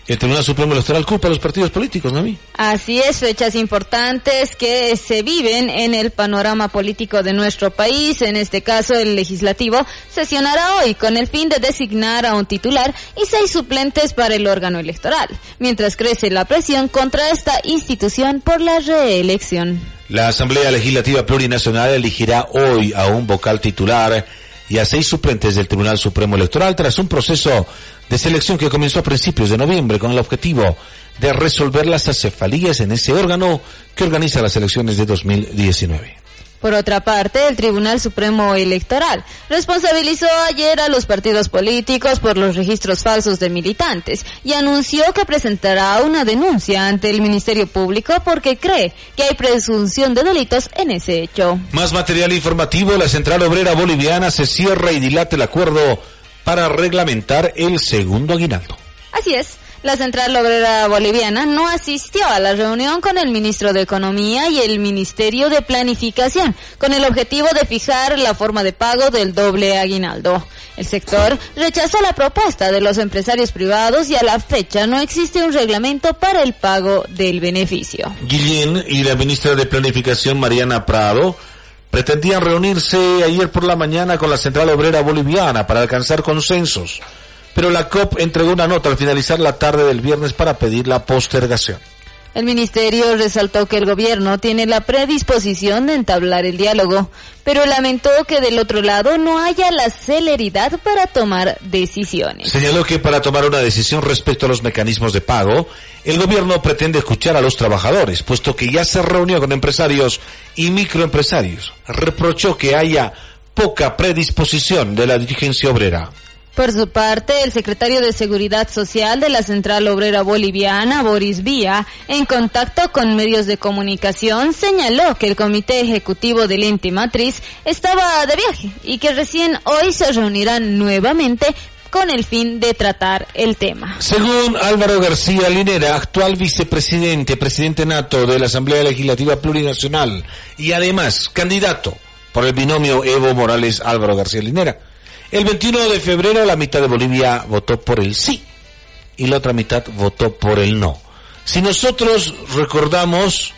El Tribunal Supremo Electoral culpa a los partidos políticos, ¿no? Así es, fechas importantes que se viven en el panorama político de nuestro país. En este caso, el legislativo sesionará hoy con el fin de designar a un titular y seis suplentes para el órgano electoral, mientras crece la presión contra esta institución por la reelección. La Asamblea Legislativa Plurinacional elegirá hoy a un vocal titular y a seis suplentes del Tribunal Supremo Electoral tras un proceso de selección que comenzó a principios de noviembre con el objetivo de resolver las acefalías en ese órgano que organiza las elecciones de dos mil diecinueve. Por otra parte, el Tribunal Supremo Electoral responsabilizó ayer a los partidos políticos por los registros falsos de militantes y anunció que presentará una denuncia ante el Ministerio Público porque cree que hay presunción de delitos en ese hecho. Más material informativo, la Central Obrera Boliviana se cierra y dilata el acuerdo para reglamentar el segundo aguinaldo. Así es. La Central Obrera Boliviana no asistió a la reunión con el ministro de Economía y el Ministerio de Planificación, con el objetivo de fijar la forma de pago del doble aguinaldo. El sector rechazó la propuesta de los empresarios privados y a la fecha no existe un reglamento para el pago del beneficio. Guillén y la ministra de Planificación, Mariana Prado, pretendían reunirse ayer por la mañana con la Central Obrera Boliviana para alcanzar consensos. Pero la C O P entregó una nota al finalizar la tarde del viernes para pedir la postergación. El ministerio resaltó que el gobierno tiene la predisposición de entablar el diálogo, pero lamentó que del otro lado no haya la celeridad para tomar decisiones. Señaló que para tomar una decisión respecto a los mecanismos de pago, el gobierno pretende escuchar a los trabajadores, puesto que ya se reunió con empresarios y microempresarios. Reprochó que haya poca predisposición de la dirigencia obrera. Por su parte, el secretario de Seguridad Social de la Central Obrera Boliviana, Boris Vía, en contacto con medios de comunicación, señaló que el Comité Ejecutivo del ente matriz estaba de viaje y que recién hoy se reunirán nuevamente con el fin de tratar el tema. Según Álvaro García Linera, actual vicepresidente, presidente nato de la Asamblea Legislativa Plurinacional y además candidato por el binomio Evo Morales-Álvaro García Linera, el veintiuno de febrero la mitad de Bolivia votó por el sí y la otra mitad votó por el no. Si nosotros recordamos,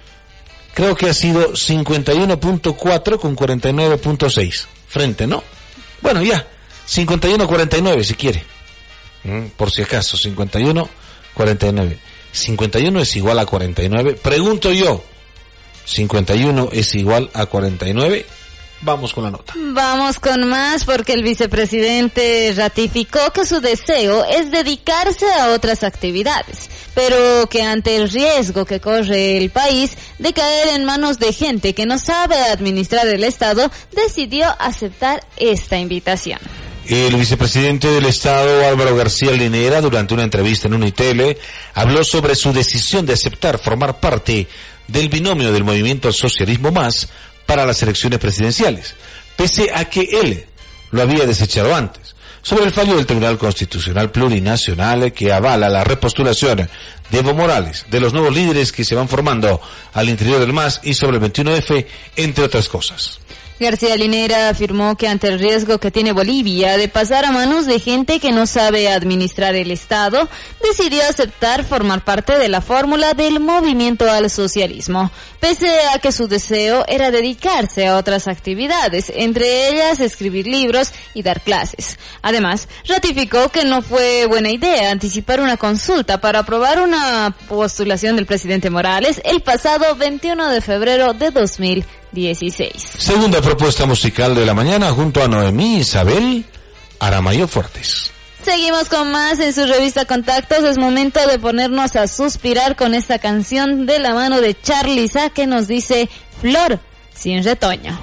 creo que ha sido cincuenta y uno punto cuatro con cuarenta y nueve punto seis. Frente, ¿no? Bueno, ya, cincuenta y uno cuarenta y nueve si quiere. Mm, por si acaso, cincuenta y uno cuarenta y nueve. cincuenta y uno es igual a cuarenta y nueve. Pregunto yo, ¿cincuenta y uno es igual a cuarenta y nueve? Vamos con la nota. Vamos con más porque el vicepresidente ratificó que su deseo es dedicarse a otras actividades, pero que ante el riesgo que corre el país de caer en manos de gente que no sabe administrar el Estado, decidió aceptar esta invitación. El vicepresidente del Estado, Álvaro García Linera, durante una entrevista en Unitele, habló sobre su decisión de aceptar formar parte del binomio del Movimiento Socialismo Más para las elecciones presidenciales, pese a que él lo había desechado antes, sobre el fallo del Tribunal Constitucional Plurinacional que avala la repostulación de Evo Morales, de los nuevos líderes que se van formando al interior del M A S y sobre el veintiuno efe, entre otras cosas. García Linera afirmó que ante el riesgo que tiene Bolivia de pasar a manos de gente que no sabe administrar el Estado, decidió aceptar formar parte de la fórmula del movimiento al socialismo, pese a que su deseo era dedicarse a otras actividades, entre ellas escribir libros y dar clases. Además, ratificó que no fue buena idea anticipar una consulta para aprobar una postulación del presidente Morales el pasado veintiuno de febrero de dos mil dieciséis. Segunda propuesta musical de la mañana junto a Noemí Isabel Aramayo Fuertes. Seguimos con más en su revista Contactos. Es momento de ponernos a suspirar con esta canción de la mano de Charly Sa que nos dice Flor sin retoño.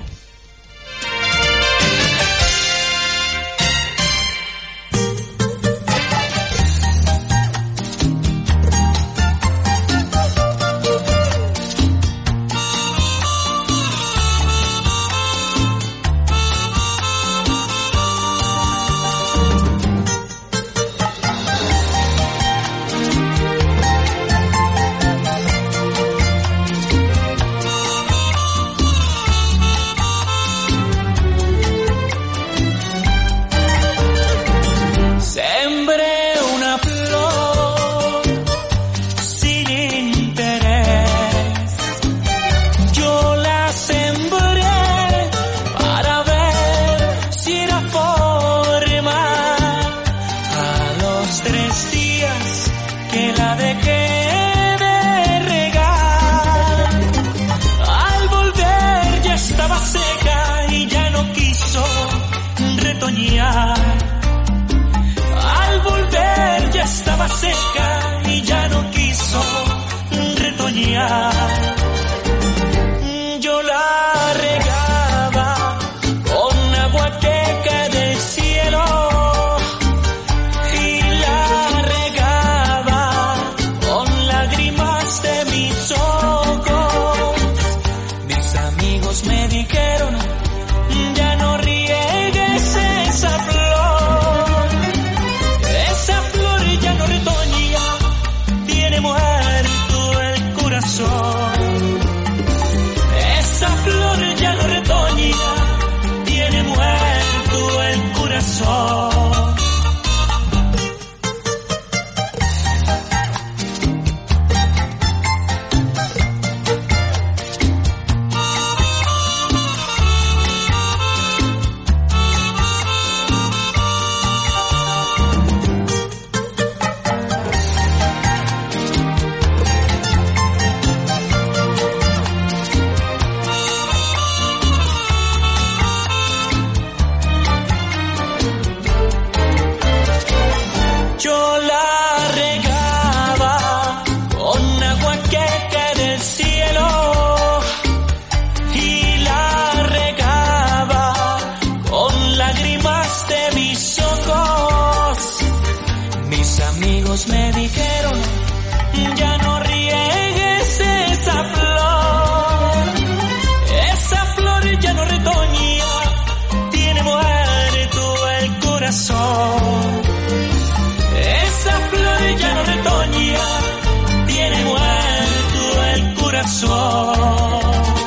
Me dijeron, ya no riegues esa flor, esa flor ya no retoña, tiene muerto el corazón, esa flor ya no retoña, tiene muerto el corazón.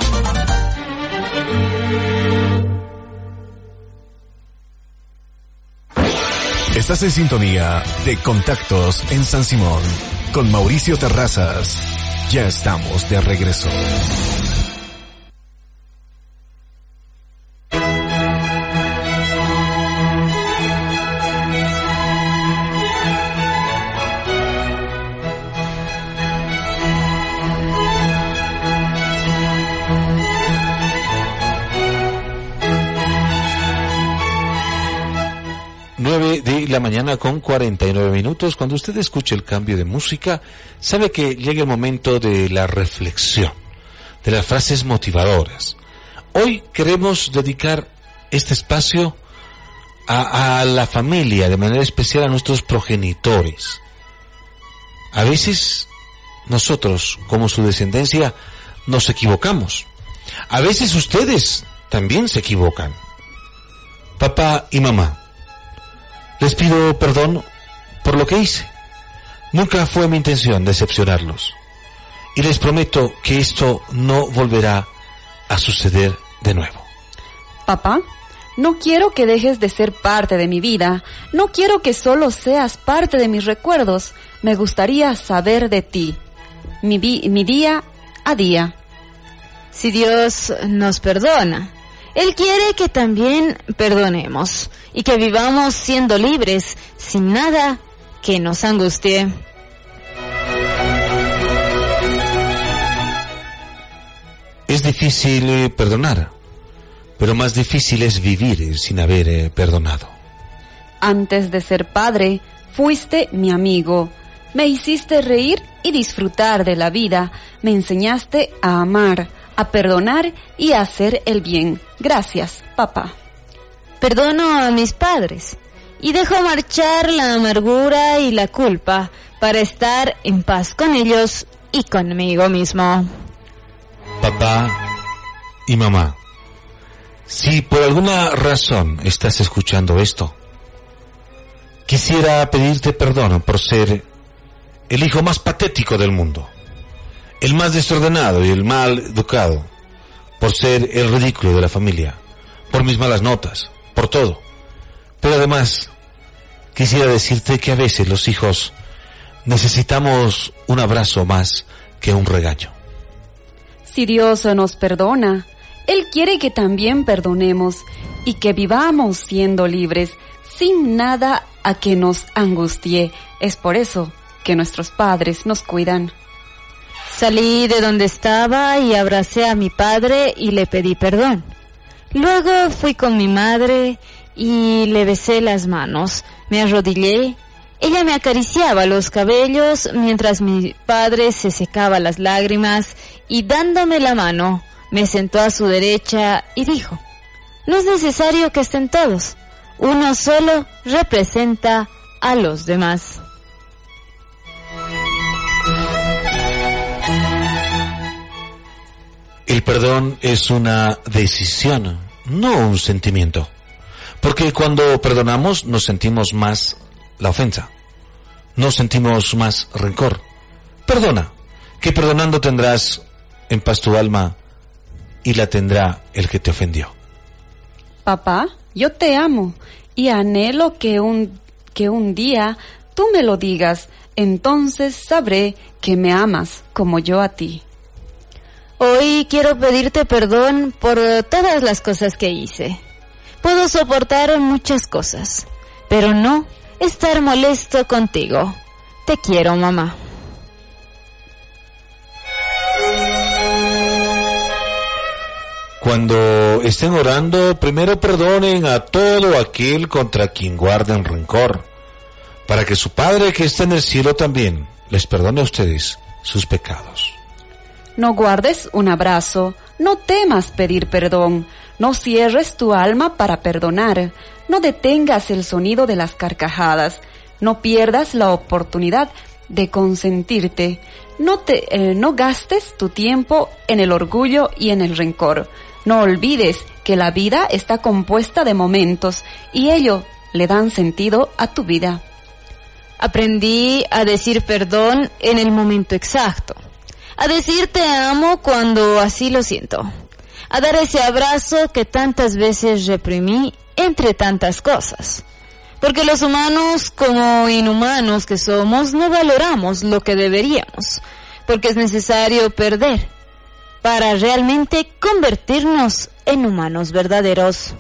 Estás en sintonía de Contactos en San Simón con Mauricio Terrazas. Ya estamos de regreso. nueve de la mañana con cuarenta y nueve minutos. Cuando usted escuche el cambio de música, sabe que llega el momento de la reflexión, de las frases motivadoras. Hoy queremos dedicar este espacio a, a la familia, de manera especial a nuestros progenitores. A veces nosotros, como su descendencia, nos equivocamos. A veces ustedes también se equivocan. Papá y mamá, les pido perdón por lo que hice. Nunca fue mi intención decepcionarlos. Y les prometo que esto no volverá a suceder de nuevo. Papá, no quiero que dejes de ser parte de mi vida. No quiero que solo seas parte de mis recuerdos. Me gustaría saber de ti. Mi, vi- mi día a día. Si Dios nos perdona, Él quiere que también perdonemos y que vivamos siendo libres, sin nada que nos angustie. Es difícil eh, perdonar, pero más difícil es vivir eh, sin haber eh, perdonado. Antes de ser padre, fuiste mi amigo. Me hiciste reír y disfrutar de la vida. Me enseñaste a amar, a perdonar y a hacer el bien. Gracias, papá. Perdono a mis padres y dejo marchar la amargura y la culpa para estar en paz con ellos y conmigo mismo. Papá y mamá, si por alguna razón estás escuchando esto, quisiera pedirte perdón por ser el hijo más patético del mundo, el más desordenado y el mal educado, por ser el ridículo de la familia, por mis malas notas, por todo. Pero además, quisiera decirte que a veces los hijos necesitamos un abrazo más que un regaño. Si Dios nos perdona, Él quiere que también perdonemos y que vivamos siendo libres, sin nada a que nos angustie. Es por eso que nuestros padres nos cuidan. Salí de donde estaba y abracé a mi padre y le pedí perdón. Luego fui con mi madre y le besé las manos. Me arrodillé. Ella me acariciaba los cabellos mientras mi padre se secaba las lágrimas y dándome la mano, me sentó a su derecha y dijo: no es necesario que estén todos. Uno solo representa a los demás. El perdón es una decisión, no un sentimiento. Porque cuando perdonamos nos sentimos más la ofensa, no sentimos más rencor. Perdona, que perdonando tendrás en paz tu alma y la tendrá el que te ofendió. Papá, yo te amo y anhelo que un, que un día tú me lo digas, entonces sabré que me amas como yo a ti. Hoy quiero pedirte perdón por todas las cosas que hice. Puedo soportar muchas cosas, pero no estar molesto contigo. Te quiero, mamá. Cuando estén orando, primero perdonen a todo aquel contra quien guarden rencor, para que su Padre que está en el cielo también les perdone a ustedes sus pecados. No guardes un abrazo, no temas pedir perdón, no cierres tu alma para perdonar, no detengas el sonido de las carcajadas, no pierdas la oportunidad de consentirte, no te, eh, no gastes tu tiempo en el orgullo y en el rencor, no olvides que la vida está compuesta de momentos y ello le dan sentido a tu vida. Aprendí a decir perdón en el momento exacto. A decir te amo cuando así lo siento. A dar ese abrazo que tantas veces reprimí entre tantas cosas. Porque los humanos, como inhumanos que somos, no valoramos lo que deberíamos. Porque es necesario perder para realmente convertirnos en humanos verdaderos.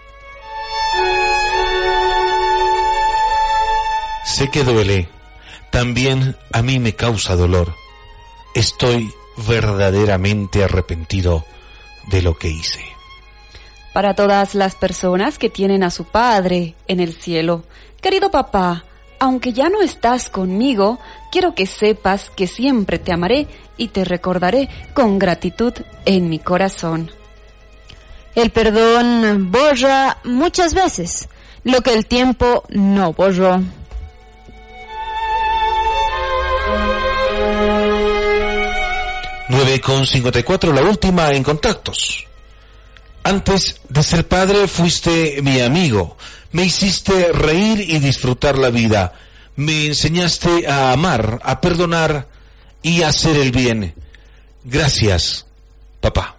Sé que duele. También a mí me causa dolor. Estoy verdaderamente arrepentido de lo que hice. Para todas las personas que tienen a su Padre en el cielo, querido papá, aunque ya no estás conmigo, quiero que sepas que siempre te amaré y te recordaré con gratitud en mi corazón. El perdón borra muchas veces lo que el tiempo no borró. nueve con cincuenta y cuatro, la última en contactos. Antes de ser padre fuiste mi amigo, me hiciste reír y disfrutar la vida, me enseñaste a amar, a perdonar y a hacer el bien. Gracias, papá.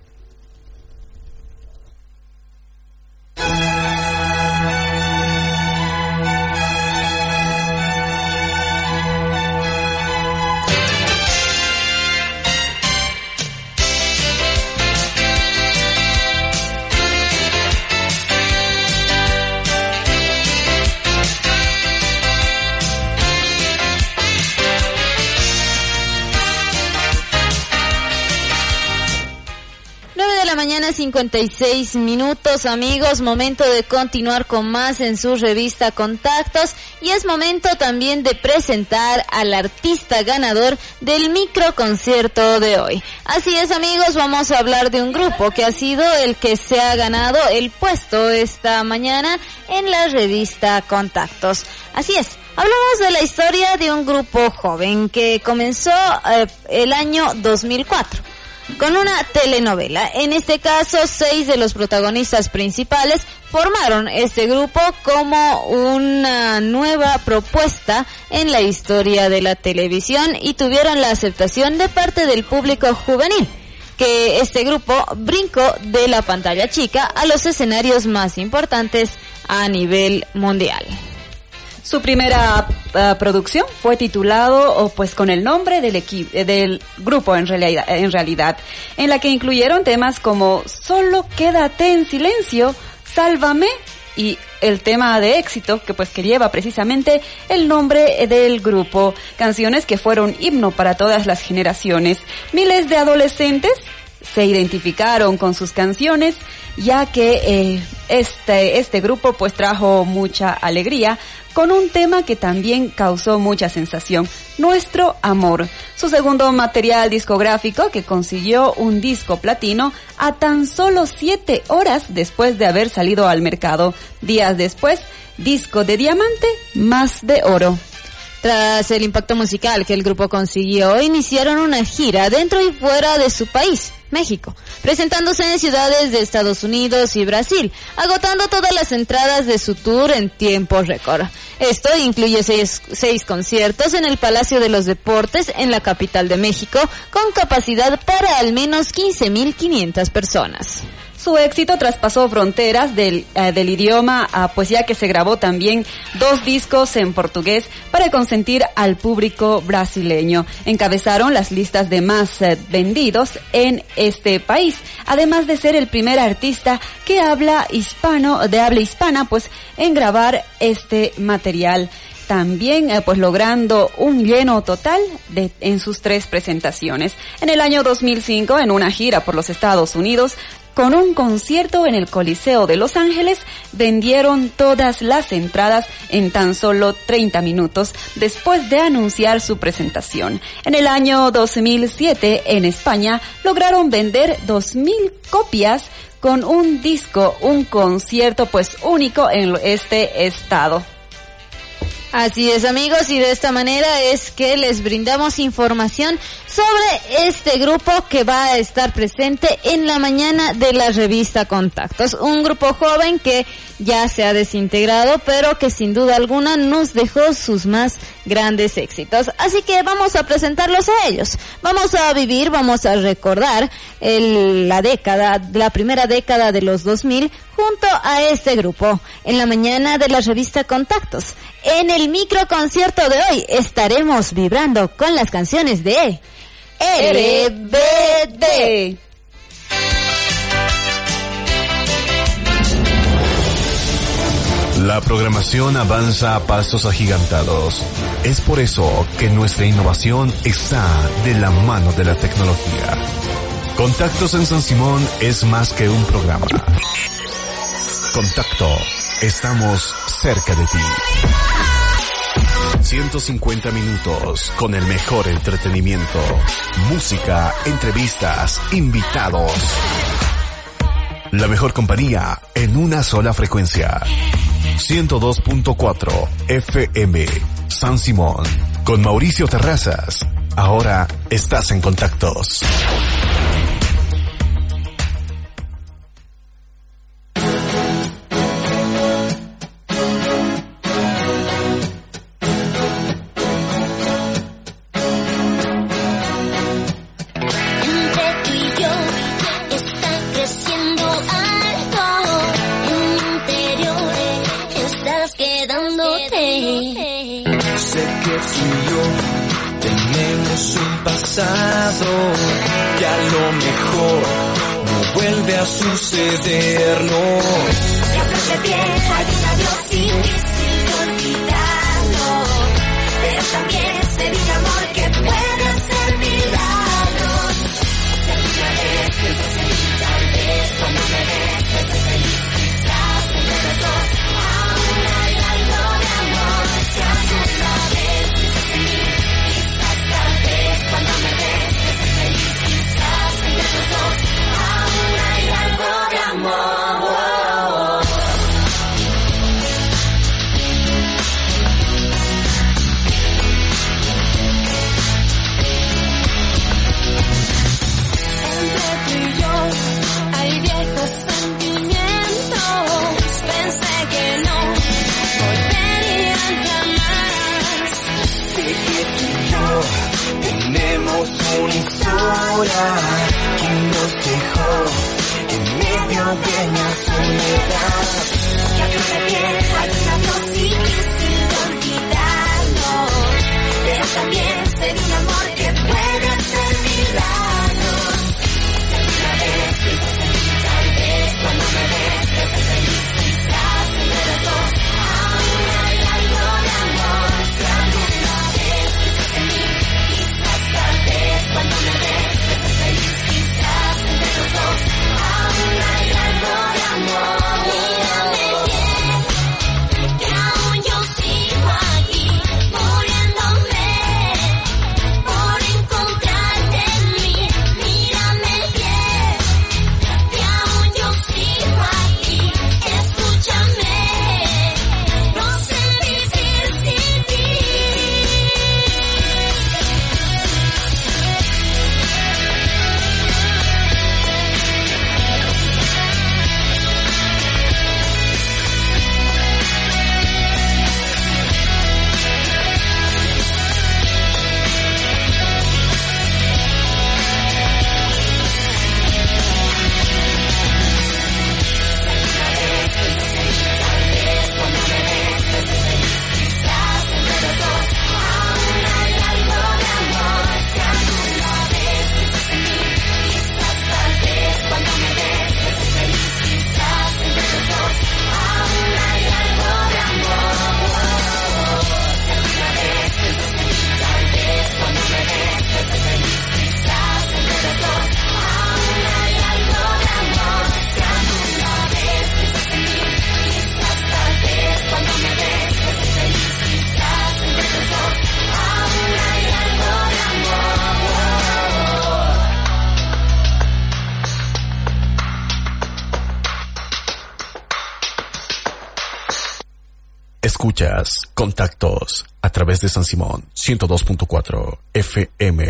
Mañana cincuenta y seis minutos, amigos, momento de continuar con más en su revista Contactos y es momento también de presentar al artista ganador del microconcierto de hoy. Así es, amigos, vamos a hablar de un grupo que ha sido el que se ha ganado el puesto esta mañana en la revista Contactos. Así es. Hablamos de la historia de un grupo joven que comenzó eh, el año dos mil cuatro. Con una telenovela. En este caso, seis de los protagonistas principales formaron este grupo como una nueva propuesta en la historia de la televisión y tuvieron la aceptación de parte del público juvenil, que este grupo brincó de la pantalla chica a los escenarios más importantes a nivel mundial. Su primera uh, producción fue titulado o pues con el nombre del equipo eh, del grupo en realidad, en realidad, en la que incluyeron temas como Solo quédate en silencio, Sálvame y el tema de éxito que pues que lleva precisamente el nombre del grupo, canciones que fueron himno para todas las generaciones. Miles de adolescentes se identificaron con sus canciones, ya que eh, este este grupo pues trajo mucha alegría con un tema que también causó mucha sensación, Nuestro Amor, su segundo material discográfico que consiguió un disco platino a tan solo siete horas después de haber salido al mercado. Días después, disco de diamante más de oro. Tras el impacto musical que el grupo consiguió, iniciaron una gira dentro y fuera de su país, México, presentándose en ciudades de Estados Unidos y Brasil, agotando todas las entradas de su tour en tiempo récord. Esto incluye seis, seis conciertos en el Palacio de los Deportes en la capital de México, con capacidad para al menos quince mil quinientas personas. Su éxito traspasó fronteras del, eh, del idioma, uh, pues ya que se grabó también dos discos en portugués para consentir al público brasileño. Encabezaron las listas de más eh, vendidos en este país, además de ser el primer artista que habla hispano, de habla hispana, pues en grabar este material. También eh, pues logrando un lleno total de, en sus tres presentaciones. En el año dos mil cinco, en una gira por los Estados Unidos, con un concierto en el Coliseo de Los Ángeles, vendieron todas las entradas en tan solo treinta minutos después de anunciar su presentación. En el año dos mil siete, en España, lograron vender dos mil copias con un disco, un concierto pues único en este estado. Así es, amigos, y de esta manera es que les brindamos información sobre este grupo que va a estar presente en la mañana de la revista Contactos. Un grupo joven que ya se ha desintegrado, pero que sin duda alguna nos dejó sus más grandes éxitos. Así que vamos a presentarlos a ellos. Vamos a vivir, vamos a recordar el, la década, la primera década de los dos mil junto a este grupo en la mañana de la revista Contactos. En el microconcierto de hoy estaremos vibrando con las canciones de R B D. La programación avanza a pasos agigantados. Es por eso que nuestra innovación está de la mano de la tecnología. Contactos en San Simón es más que un programa. Contacto, estamos cerca de ti. ciento cincuenta minutos con el mejor entretenimiento, música, entrevistas, invitados. La mejor compañía en una sola frecuencia. ciento dos punto cuatro F M San Simón. Con Mauricio Terrazas. Ahora estás en Contactos. Que a lo mejor no vuelve a sucedernos. Siempre de pie hay un adiós difícil de olvidarlo, pero también es de mi amor que puede hacer milagros. Si alguna vez piensas en mí, tal vez cuando me ves, pues soy feliz, quizás entre los dos aún hay algo de amor. Si alguna vez piensas en mí, quizás tal vez cuando me ves, aún hay algo de amor. Escuchas Contactos a través de San Simón ciento dos punto cuatro F M.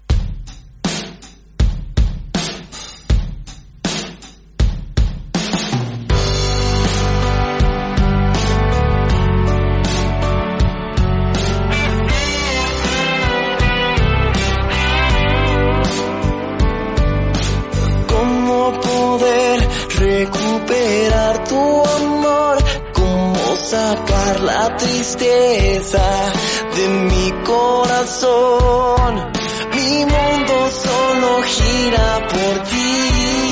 ¿Cómo poder recuperar tu amor? ¿Cómo sacar la tristeza de mi corazón? Mi mundo solo gira por ti.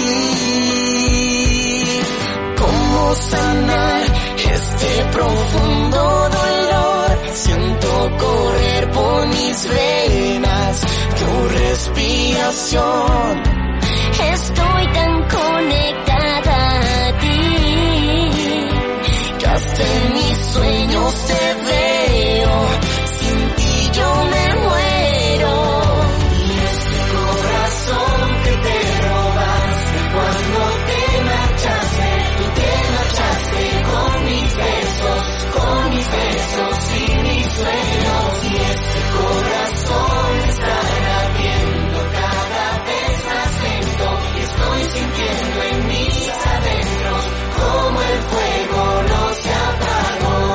¿Cómo sanar este profundo dolor? Siento correr por mis venas tu respiración. Estoy tan conectada a ti, que hasta en mis sueños te veo, sin ti yo me muero. Y este corazón que te robaste cuando te marchaste, tú te marchaste con mis besos, con mis besos y mis sueños. Y este corazón está latiendo cada vez más lento, y estoy sintiendo en mis adentros como el fuego no se apagó,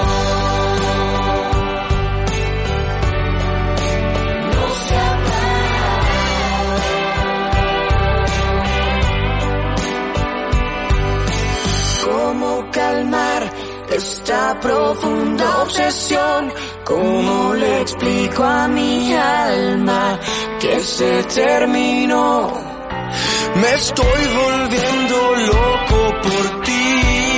no se apagó. ¿Cómo calmar esta profunda obsesión? ¿Cómo le explico a mi alma que se terminó? Me estoy volviendo loco por ti,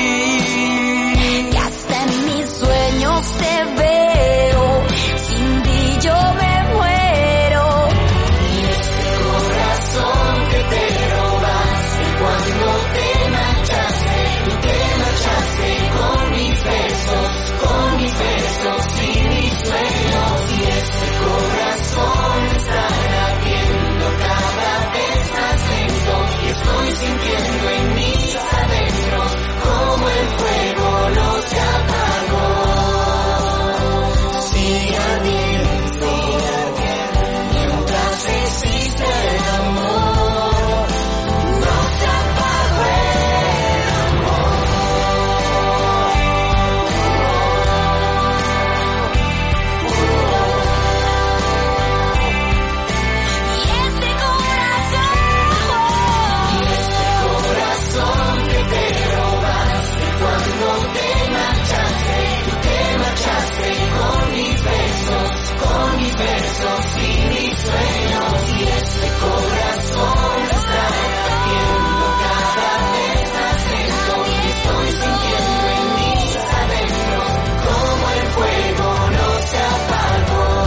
y hasta en mis sueños te veo, sin ti yo me muero. Y este corazón que te robaste cuando te marchaste, tú te marchaste con mis besos, con mis besos y mis sueños. Y este corazón está latiendo cada vez más lento, y estoy sintiendo en mis adentros como el fuego no se apagó. Sigue ardiendo mientras existe el amor, no se apagó el amor. Y este corazón, y este corazón que te robaste cuando te marchaste, tú te marchaste con mis besos, con mis besos y mis sueños. Y este corazón está latiendo cada vez más lento, y estoy sintiendo en mis adentros como el fuego no se apagó.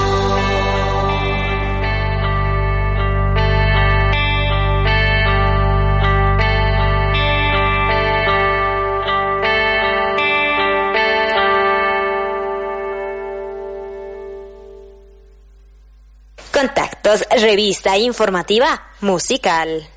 Contactos, revista informativa musical.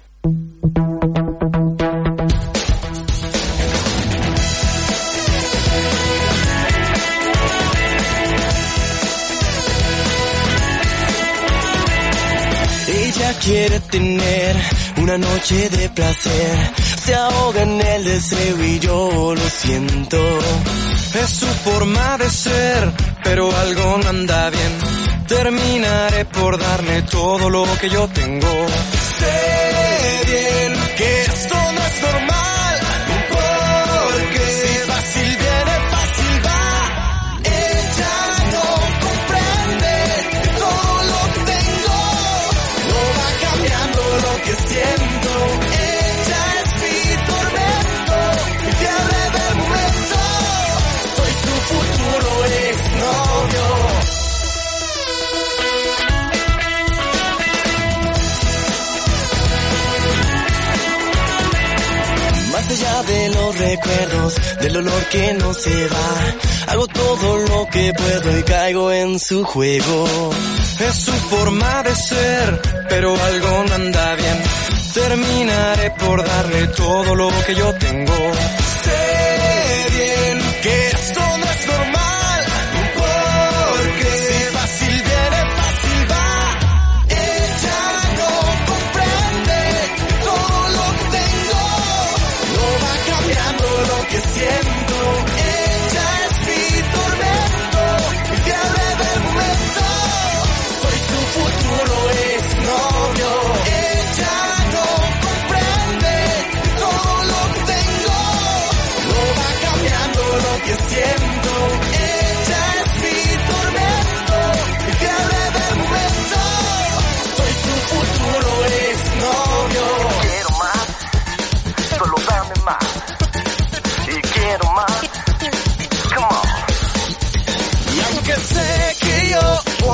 Ella quiere tener una noche de placer, se ahoga en el deseo y yo lo siento. Es su forma de ser, pero algo no anda bien. Terminaré por darle todo lo que yo tengo. Sé bien que esto no es normal, porque si fácil viene, fácil va. Ella no comprende que todo lo que tengo no va cambiando lo que siento. Ella es mi tormento, mi fiebre del momento. Soy su futuro exnovio. Más allá de los recuerdos, del olor que no se va, hago todo lo que puedo y caigo en su juego. Es su forma de ser, pero algo no anda bien. Terminaré por darle todo lo que yo tengo. Sé bien que esto no es normal.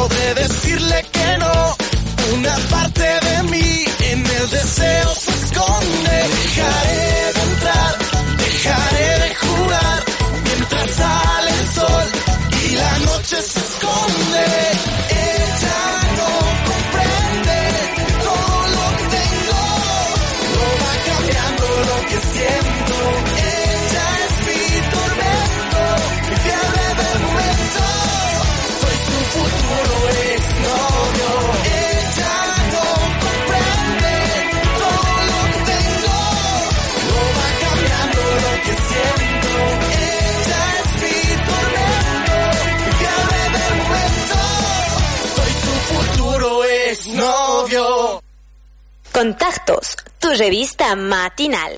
podré decirle que no. Una parte de mí en el deseo se esconde. Dejaré de entrar, dejaré de jugar, mientras sale el sol y la noche se esconde. Ella no comprende todo lo que tengo, no va cambiando lo que siento. Ella es mi tormento, mi fiebre del momento. Soy su futuro exnovio. Ella no comprende todo lo que tengo, no va cambiando lo que siento. Ella es mi tormento, mi fiebre del momento. Soy su futuro exnovio. Contactos, tu revista matinal.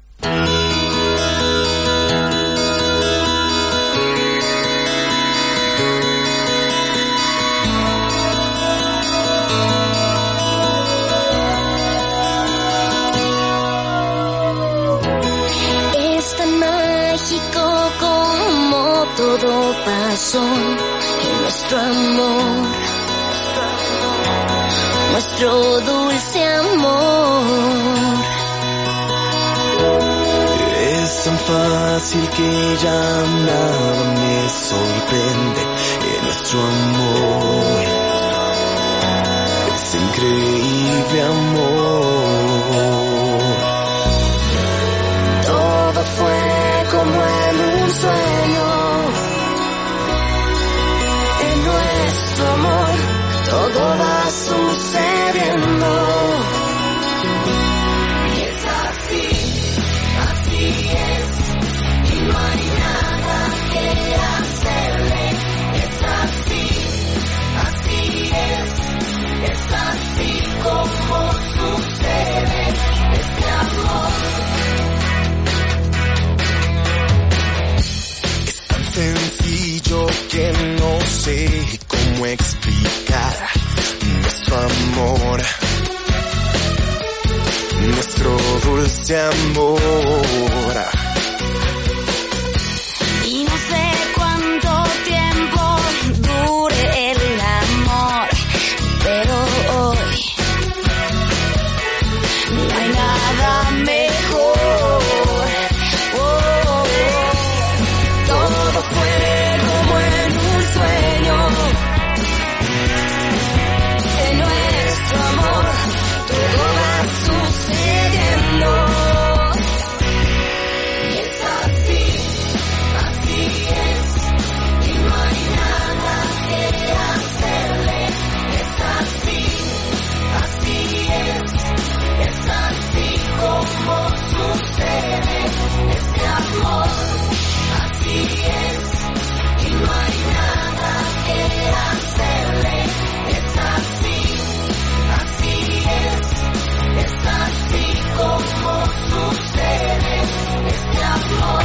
Es tan mágico como todo pasó en nuestro amor, nuestro dulce amor. Es tan fácil que ya nada me sorprende en nuestro amor. Es increíble amor. Todo fue como en un sueño. En nuestro amor todo va sucediendo. Y es así, así es. Y no hay nada que hacerle. Es así, así es. Es así como sucede este amor. Sencillo que no sé cómo explicar nuestro amor, nuestro dulce amor. Y no sé cuánto tiempo dure el amor, pero hoy no hay nada mejor. Oh, todo fue como en un sueño. En nuestro amor todo va sucediendo. Y es así, así es. Y no hay nada que hacerle. Es así, así es. Es así como sucede este amor. Así es, y no hay nada que hacerle. Es así, así es. Es así como sucede este amor.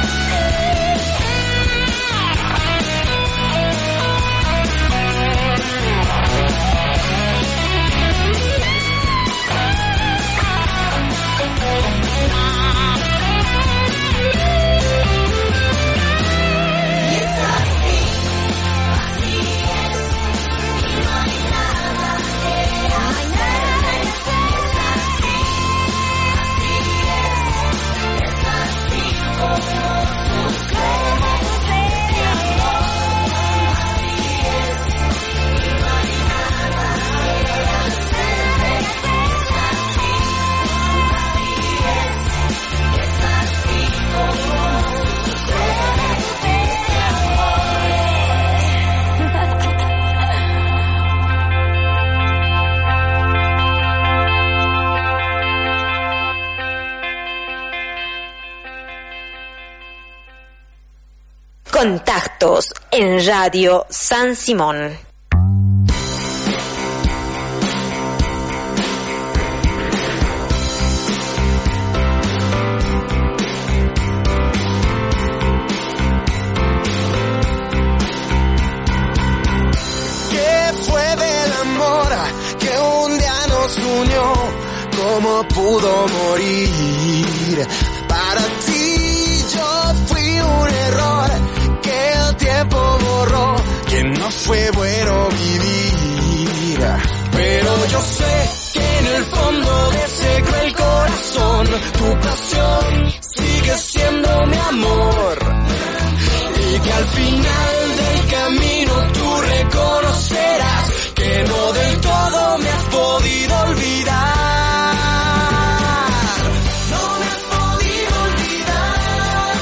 Contactos en Radio San Simón. ¿Qué fue del amor que un día nos unió? ¿Cómo pudo morir? Para ti yo fui un error que el tiempo borró, que no fue bueno vivir. Pero yo sé que en el fondo de ese cruel corazón tu pasión sigue siendo mi amor, y que al final del camino tú reconocerás que no del todo me has podido olvidar. No me has podido olvidar,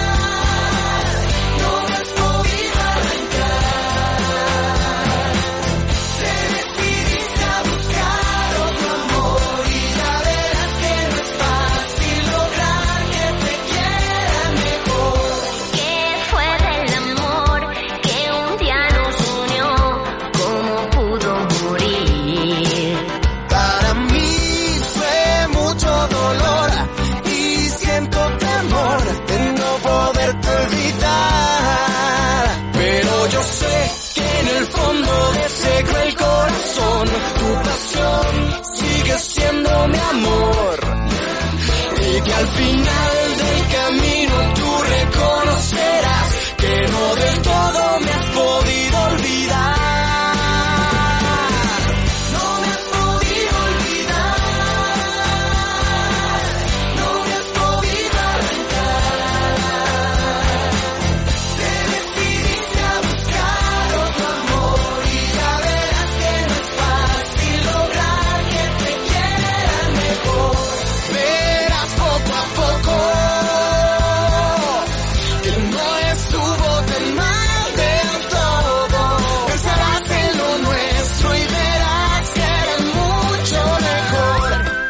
no me has podido arrancar. Te decidiste a buscar otro amor y ya verás que no es fácil lograr que te quieran mejor. ¿Qué fue del amor que un día nos unió? ¿Cómo pudo morir? Para mí fue mucho dolor y siento temor de no poderte olvidar. Pero yo sé que en el fondo de ese cruel corazón tu pasión sigue siendo mi amor, y que al final del camino tú reconocerás que no del todo me has podido olvidar. No me has podido olvidar, no me has podido arrancar. Te decidiste a buscar otro amor y ya verás que no es fácil lograr que te quieran mejor. Verás poco a poco que no estuvo tan mal del todo. Pensarás en lo nuestro y verás que era mucho mejor.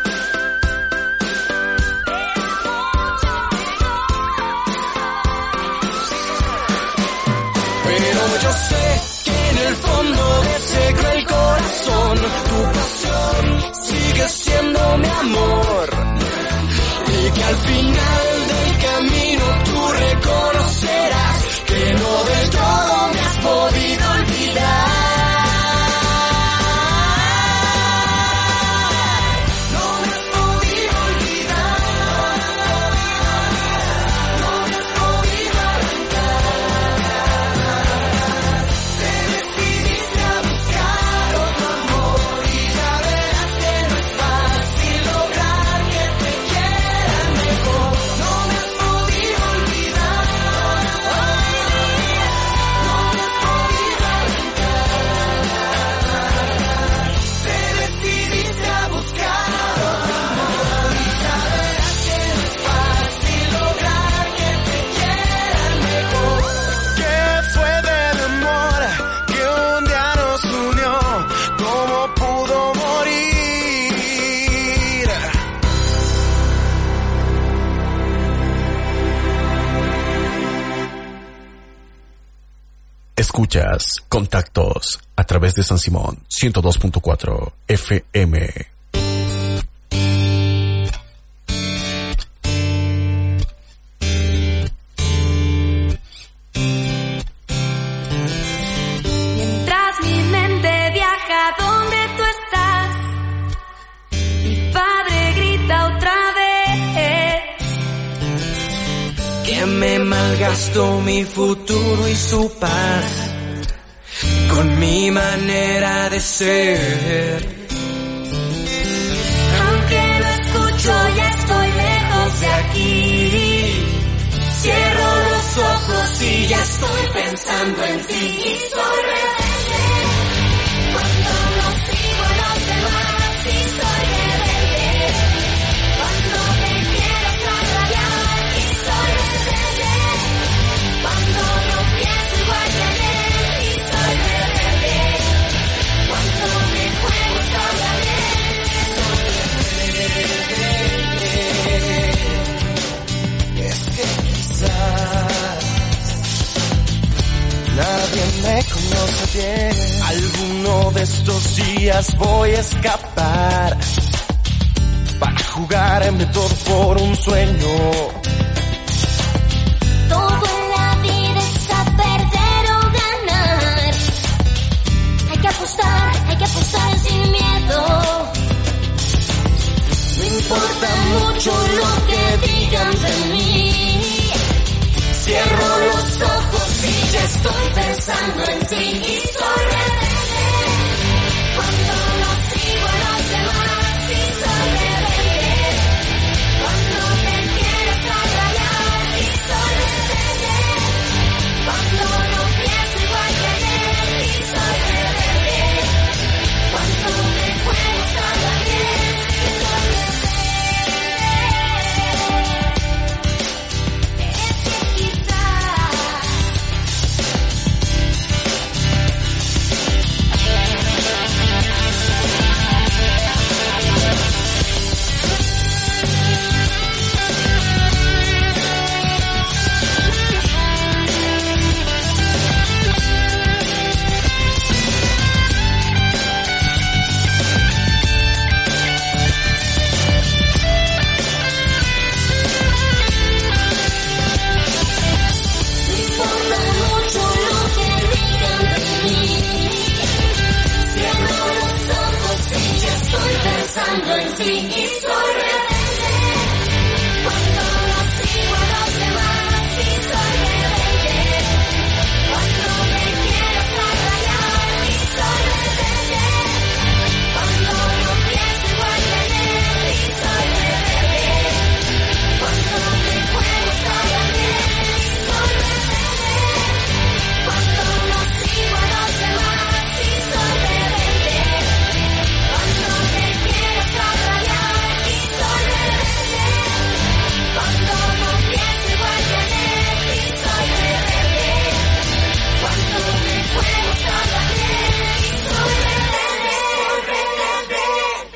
Pero yo sé que en el fondo de ese cruel corazón tu pasión sigue siendo mi amor, y que al final del camino tú reconocerás que no del todo me has podido olvidar. No me has podido olvidar, no me has podido arrancar. Te decidiste a buscar otro amor y ya verás que no es fácil lograr que te quieran mejor. No me has podido olvidar, no me has podido arrancar. Te decidiste a buscar otro amor y ya verás que no es fácil lograr que te quieran mejor. ¿Qué fue del amor que un día nos unió? ¿Cómo pudo morir? Escuchas Contactos a través de San Simón ciento dos punto cuatro F M. Mientras mi mente viaja donde tú estás, mi padre grita otra vez Que me malgastó mi futuro y su paz con mi manera de ser. aunque lo escucho ya estoy lejos de aquí. Cierro los ojos y ya estoy pensando en ti. Y soy rebelde cuando no sigo a los demás. Y soy rebelde cuando te quiero extraviar. Y soy rebelde cuando no pienso igual que ayer. Y soy rebelde cuando me juego todavía bien. Es que quizás nadie me conoce bien. Alguno de estos días voy a escapar para jugarme todo por un sueño. Todo en la vida es a perder o ganar. Hay que apostar, hay que apostar sin miedo. No importa mucho lo que digan de mí. Cierro los ojos y ya estoy pensando en ti. Y soy rebelde cuando no sigo a así y soy rebelde. Cuando no sigo a los demás y soy rebelde. Cuando me quiero rayar y soy rebelde. Cuando no pienso igual que él y soy rebelde. Cuando me juego estaba bien y soy rebelde. Cuando no sigo a los demás y soy rebelde. Cuando me quiero rayar y soy rebelde. Cuando no pienso igual que él y soy rebelde. Cuando me juego estaba bien y soy rebelde.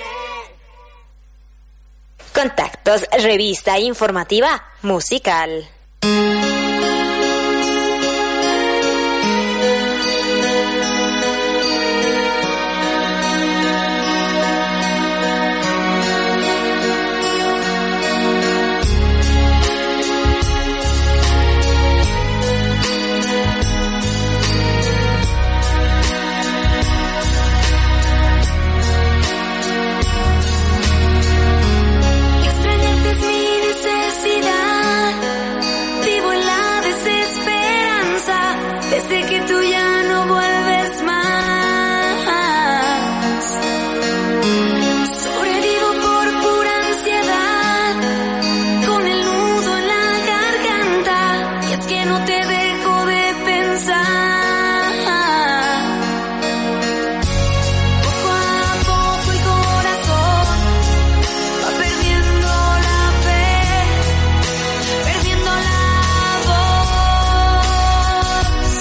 Contactos, revista informativa musical. Extrañarte es mi necesidad. Vivo en la desesperanza desde que tú ya no vuelves más. Sobrevivo por pura ansiedad, con el nudo en la garganta, y es que no te dejo de pensar. Poco a poco el corazón va perdiendo la fe, perdiendo la voz.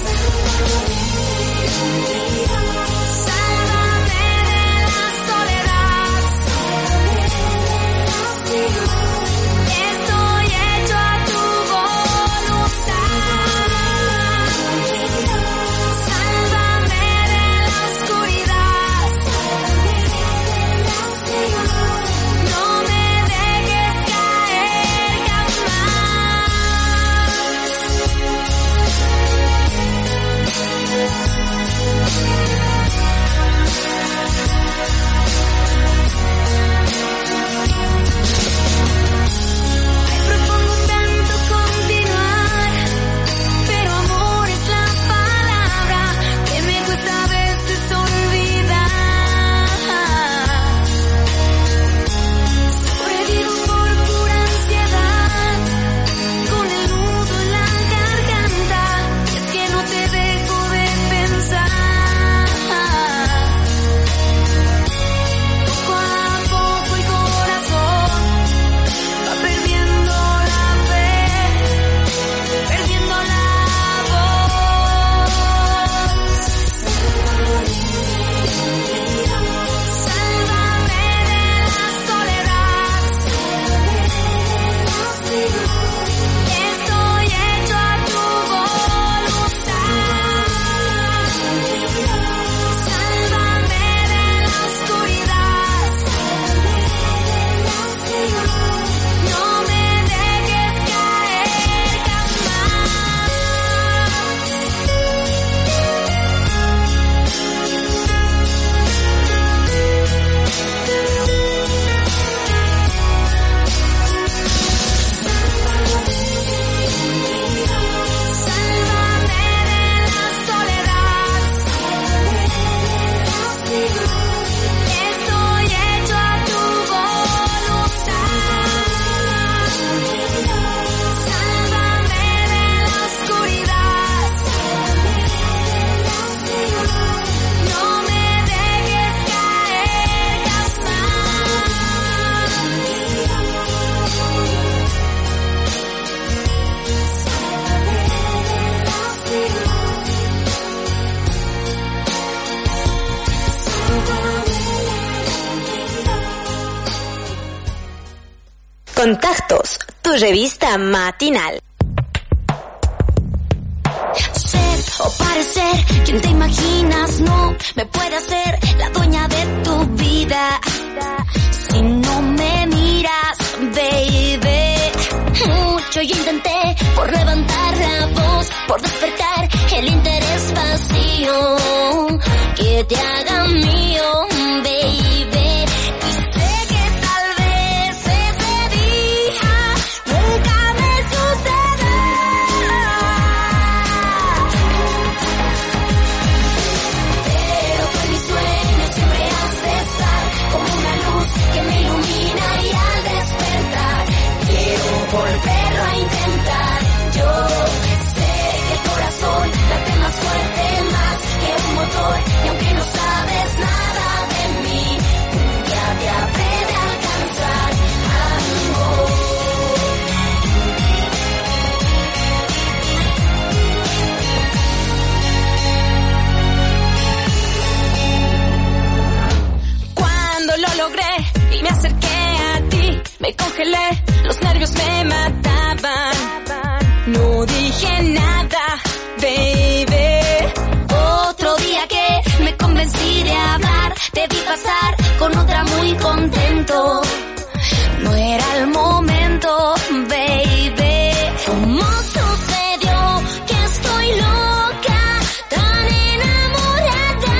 Sálvame de la soledad. Estoy hecho a tu voluntad. Sálvame de la oscuridad. No me dejes caer Me propongo tanto continuar, pero amor es la palabra que me cuesta a veces olvidar. Sobrevivo por pura ansiedad, con el nudo en la garganta, y es que no te dejo de pensar. Poco a poco el corazón va perdiendo la fe, perdiendo la voz. Sálvame de la soledad. Estoy hecho a tu voluntad. Sálvame de la oscuridad. No me dejes caer Sálvame de la soledad. Estoy hecho a tu voluntad. Sálvame de la oscuridad. No me dejes caer Contactos, tu revista matinal. Ser o parecer quien te imaginas no me puede hacer la dueña de tu vida. Si no me miras, baby. Mucho yo intenté por levantar la voz, por despertar el interés vacío que te haga mío, baby. Y sé que acerqué a ti, me congelé, los nervios me mataban. No dije nada, baby. Otro día que me convencí de hablar, te vi pasar con otra muy contento. No era el momento, baby. ¿Cómo sucedió que estoy loca, tan enamorada?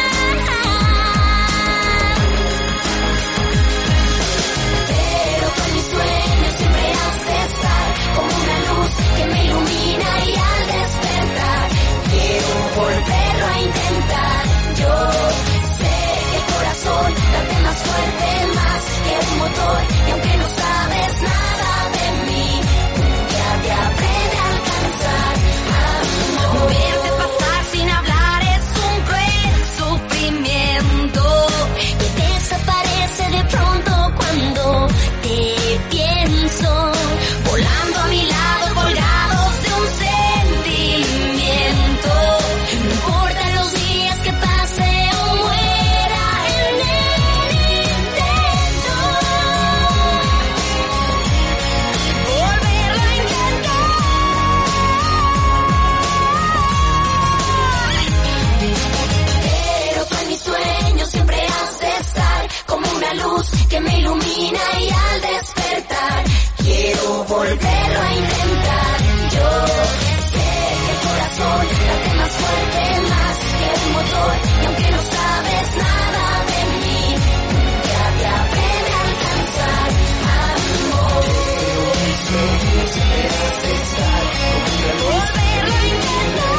Pero con mis sueños siempre has de estar como una luz que me ilumina y al despertar quiero volverlo a intentar. Yo sé que el corazón late más fuerte, más que un motor, y aunque no sabes nada de mí, ya te aprende a alcanzar. Amor, verte pasar sin hablar es un cruel sufrimiento que desaparece de pronto cuando te pienso, volando a mi lado, colgados de un sentimiento. No importa los días que pase o muera en el intento, volverlo a intentar. Pero tú en mis sueños siempre has de estar como una luz que me ilumina y al despertar quiero volverlo a intentar. Yo sé que el corazón late más fuerte, más que un motor, y aunque no sabes nada de mí, ya te aprende a alcanzar. Amor, siempre has de estar como una luz, volverlo a intentar.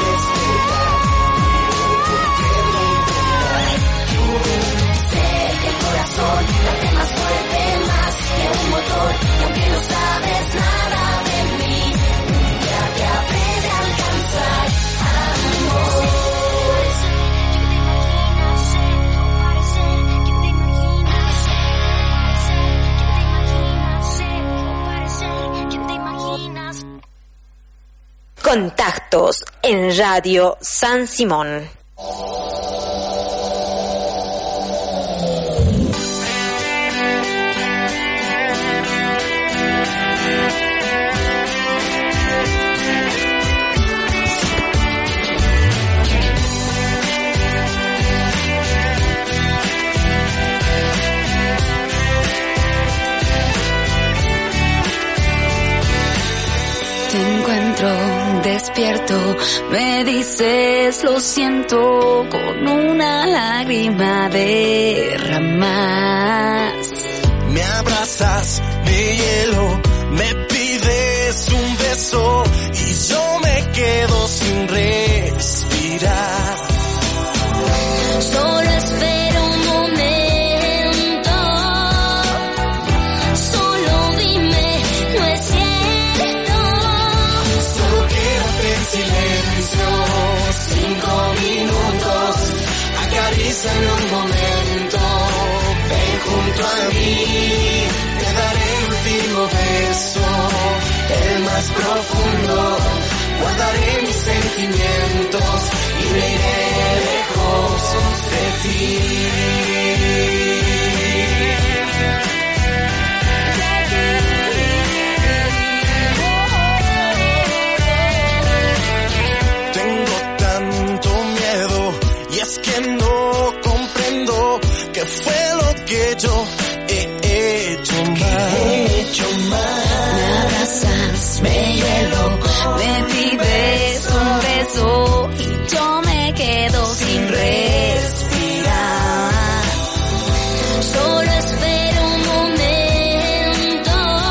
Sé que el corazón late más fuerte, más que un motor, y aunque no sabes nada de mí, ya te aprende a alcanzar. Amor. Contactos en Radio San Simón. Te encuentro despierto, me dices lo siento con una lágrima derramas. Me abrazas, me hielo, me pides un beso y yo me quedo sin respirar. Solo espero un momento, solo dime, no es cierto. Solo quédate en silencio, cinco minutos, acaríciame un momento, ven junto a mí, te daré el último beso, el más profundo, guardaré mis sentimientos y me iré lejos de ti. Tengo tanto miedo y es que no comprendo qué fue lo que yo he hecho mal. He hecho mal. Me abrazas, me hielo, me pides un beso y yo me quedo sin respirar. Solo espero un momento,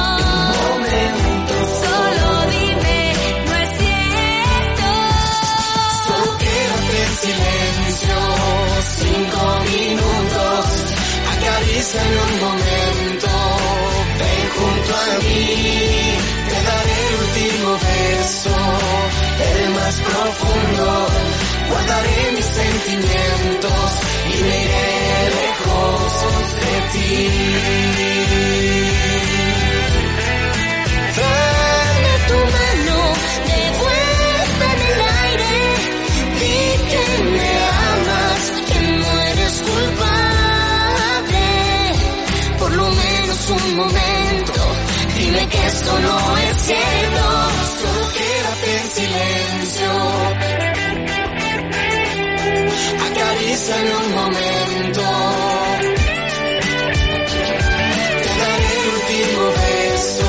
solo dime, no es cierto. Solo quédate en silencio, cinco minutos, acaríciame un momento, ven junto a mí, te daré el último beso, el más profundo, guardaré mis sentimientos y me iré lejos de ti. Dame tu mano de vuelta en el aire, di que me amas, que no eres culpable. acarician un momento. Te daré el último beso.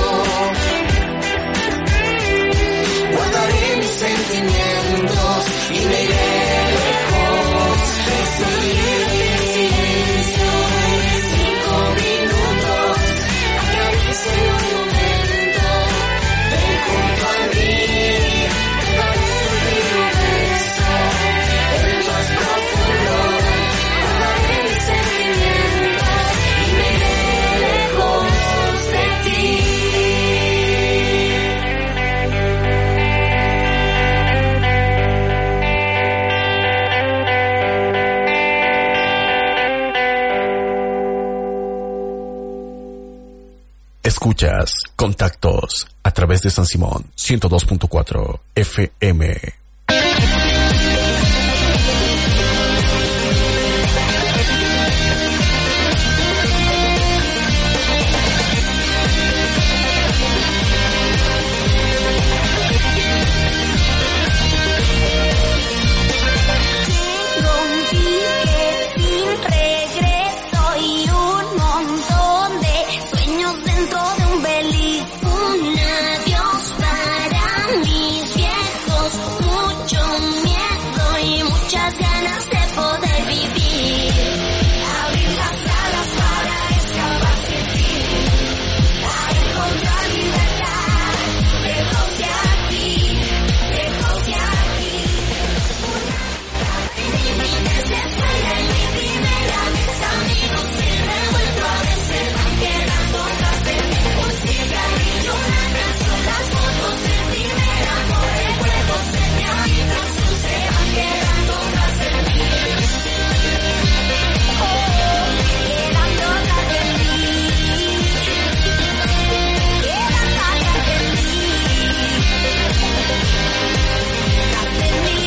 Guardaré mis sentimientos y me iré lejos. Estaré en silencio cinco minutos. Acarician un momento. Ven junto a mí. Te daré el último beso. El más profundo. Guardaré mis sentimientos y me iré lejos de ti. Escuchas Contactos a través de San Simón ciento dos punto cuatro F M. Tengo un ticket sin regreso y un montón de sueños dentro de un beliz. Un adiós para mis viejos, mucho miedo y muchas ganas de poder vivir. Abrir las alas para escapar sin fin, para encontrar libertad. Lejos de aquí, lejos de aquí. En mi niñez de escuela, en mi primera vez, amigos que me he vuelto a ver, se van quedando atrás de mí. Un cigarrillo, una canción, las fotos del primer amor, recuerdos de mi habitación, se van quedando atrás de mí. Oh, quedando atrás de mí. Quedando atrás de mí. Atrás de mí.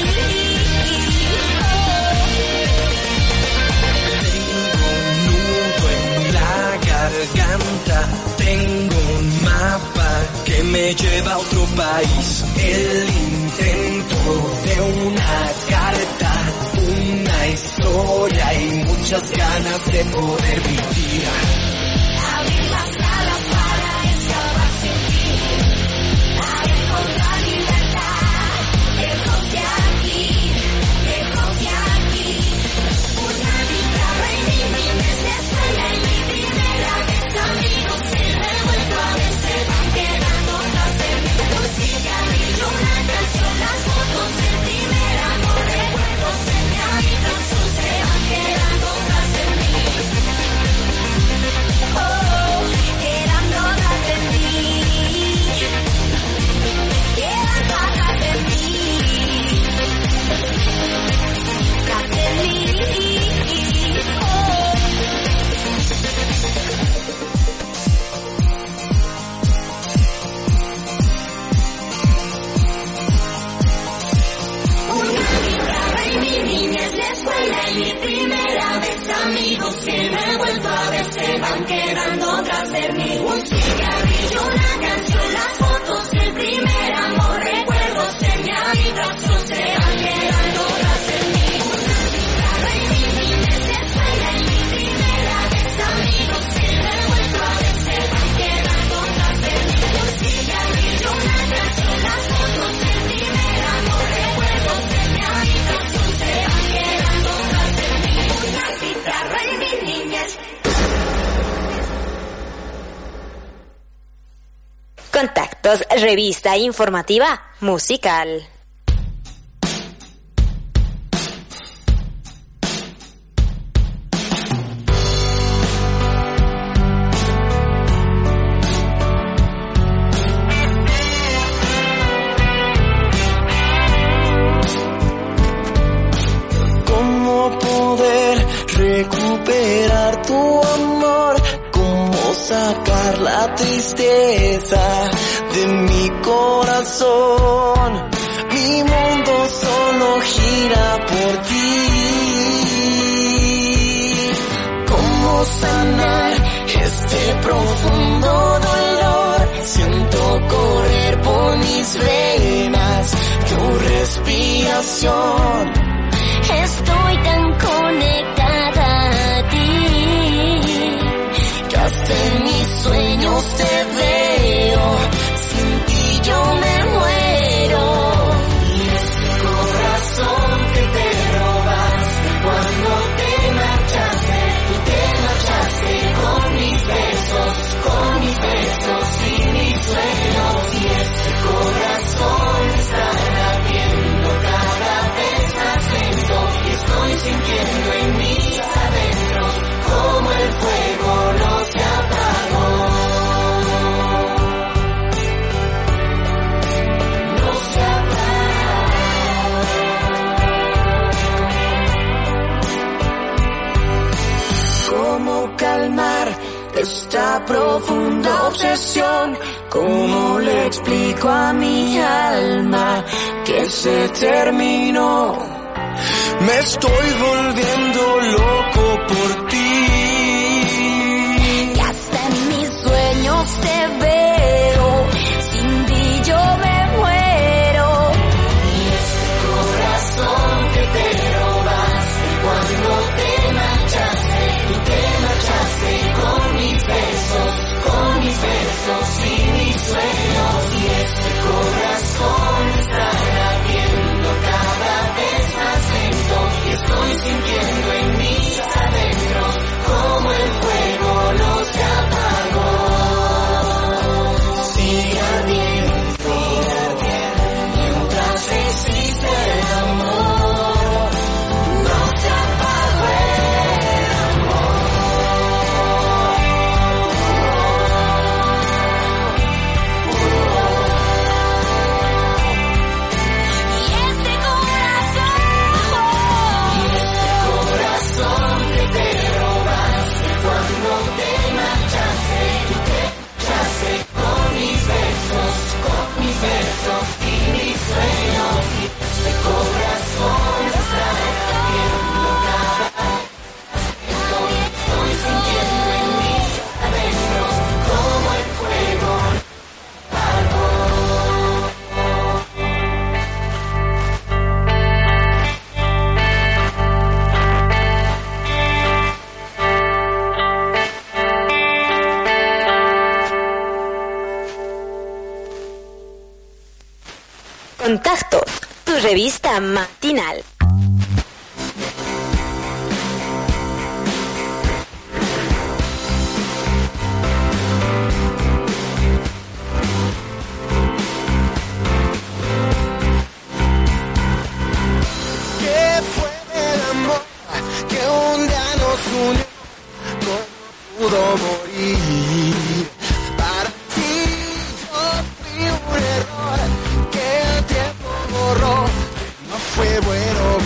En la garganta tengo un mapa que me lleva a otro país. El intento de una carta, una historia y muchas ganas de poder vivir. Abrir las alas para escapar sin fin, para encontrar libertad. Lejos de aquí, lejos de aquí. Una guitarra en mi niñez de escuela, en mi primera vez, amigos que me he vuelto a ver, se van quedando atrás de mí. Un cigarrillo, una canción, las fotos del primer amor, recuerdos de mi habitación, se van quedando atrás de mí. Oh, quedando atrás de mí. Quedando atrás de mí. Atrás de mí. Una guitarra en mi niñez de escuela, en mi primera vez, amigos que me he vuelto a ver, se van quedando atrás de mí. Un cigarrillo, una canción, las fotos del primer amor, recuerdos de mi habitación, se van quedando atrás de mí. Una guitarra en mi niñez de escuela, en mi primera vez, amigos que me he vuelto a ver, se van quedando atrás de mí. Un cigarrillo, una canción, las fotos del primer amor, recuerdos de mi habitación, se van quedando atrás de mí. Una guitarra en mi niñez. Contactos, revista informativa musical. ¿Cómo poder recuperar tu amor? ¿Cómo sacar la tristeza de mi corazón? Mi mundo solo gira por ti. ¿Cómo sanar este profundo dolor? Siento correr por mis venas tu respiración. Estoy tan conectada esta profunda obsesión. ¿Cómo le explico a mi alma que se terminó? Me estoy volviendo loco por ti. Y hasta en mis sueños te veo, sin ti yo me muero. Y este corazón que te robaste cuando te marchaste, tú te marchaste con mis besos, con mis besos y mis sueños. Y este corazón está latiendo cada vez más lento, y estoy sintiendo en mis adentros como el fuego los apagó. Sigue ardiendo, mientras existe el amor, no se apagó el amor. Y este corazón, y este corazón que te robaste cuando te marchaste, tú te marchaste con mis besos, con mis besos y mis sueños. Y este corazón está latiendo cada momento, estoy sintiendo en mis adentros como el fuego apagó. Contactos, tu revista matinal. ¿Qué fue el amor que un día nos unió? ¿Cómo pudo morir? Para ti yo fui un error que el tiempo borró. No fue bueno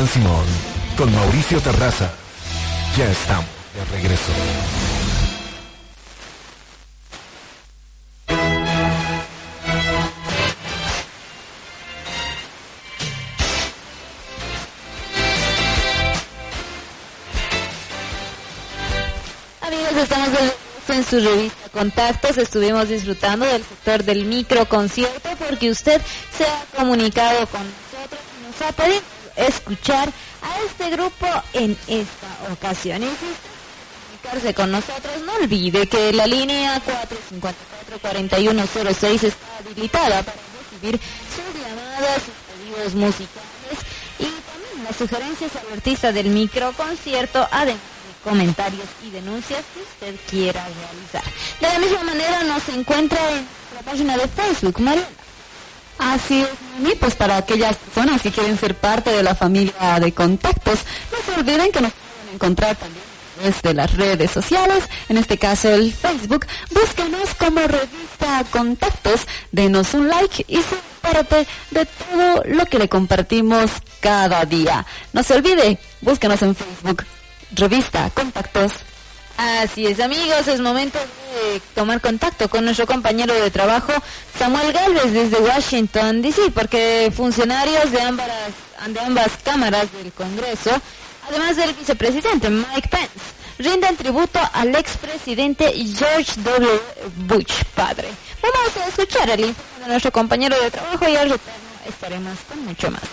San Simón con Mauricio Terraza. Ya estamos de regreso. Amigos, estamos de regreso en su revista Contactos. Estuvimos disfrutando del sector del microconcierto porque usted se ha comunicado con nosotros y nos ha pedido escuchar a este grupo en esta ocasión. Y si usted quiere comunicarse con nosotros, no olvide que la línea cuatro cinco cuatro, cuatro uno cero seis está habilitada para recibir sus llamadas, sus pedidos musicales y también las sugerencias al artista del microconcierto, además de comentarios y denuncias que usted quiera realizar. De la misma manera nos encuentra en la página de Facebook, Mariana. Así es, Mami, pues para aquellas personas que quieren ser parte de la familia de Contactos, no se olviden que nos pueden encontrar también desde las redes sociales, en este caso el Facebook. Búsquenos como Revista Contactos, denos un like y sea parte de todo lo que le compartimos cada día. No se olvide, búsquenos en Facebook, Revista Contactos. Así es, amigos, es momento de tomar contacto con nuestro compañero de trabajo, Samuel Galvez, desde Washington, D C, porque funcionarios de ambas, de ambas cámaras del Congreso, además del vicepresidente Mike Pence, rinden tributo al expresidente George W. Bush, padre. Vamos a escuchar el informe de nuestro compañero de trabajo y al retorno estaremos con mucho más.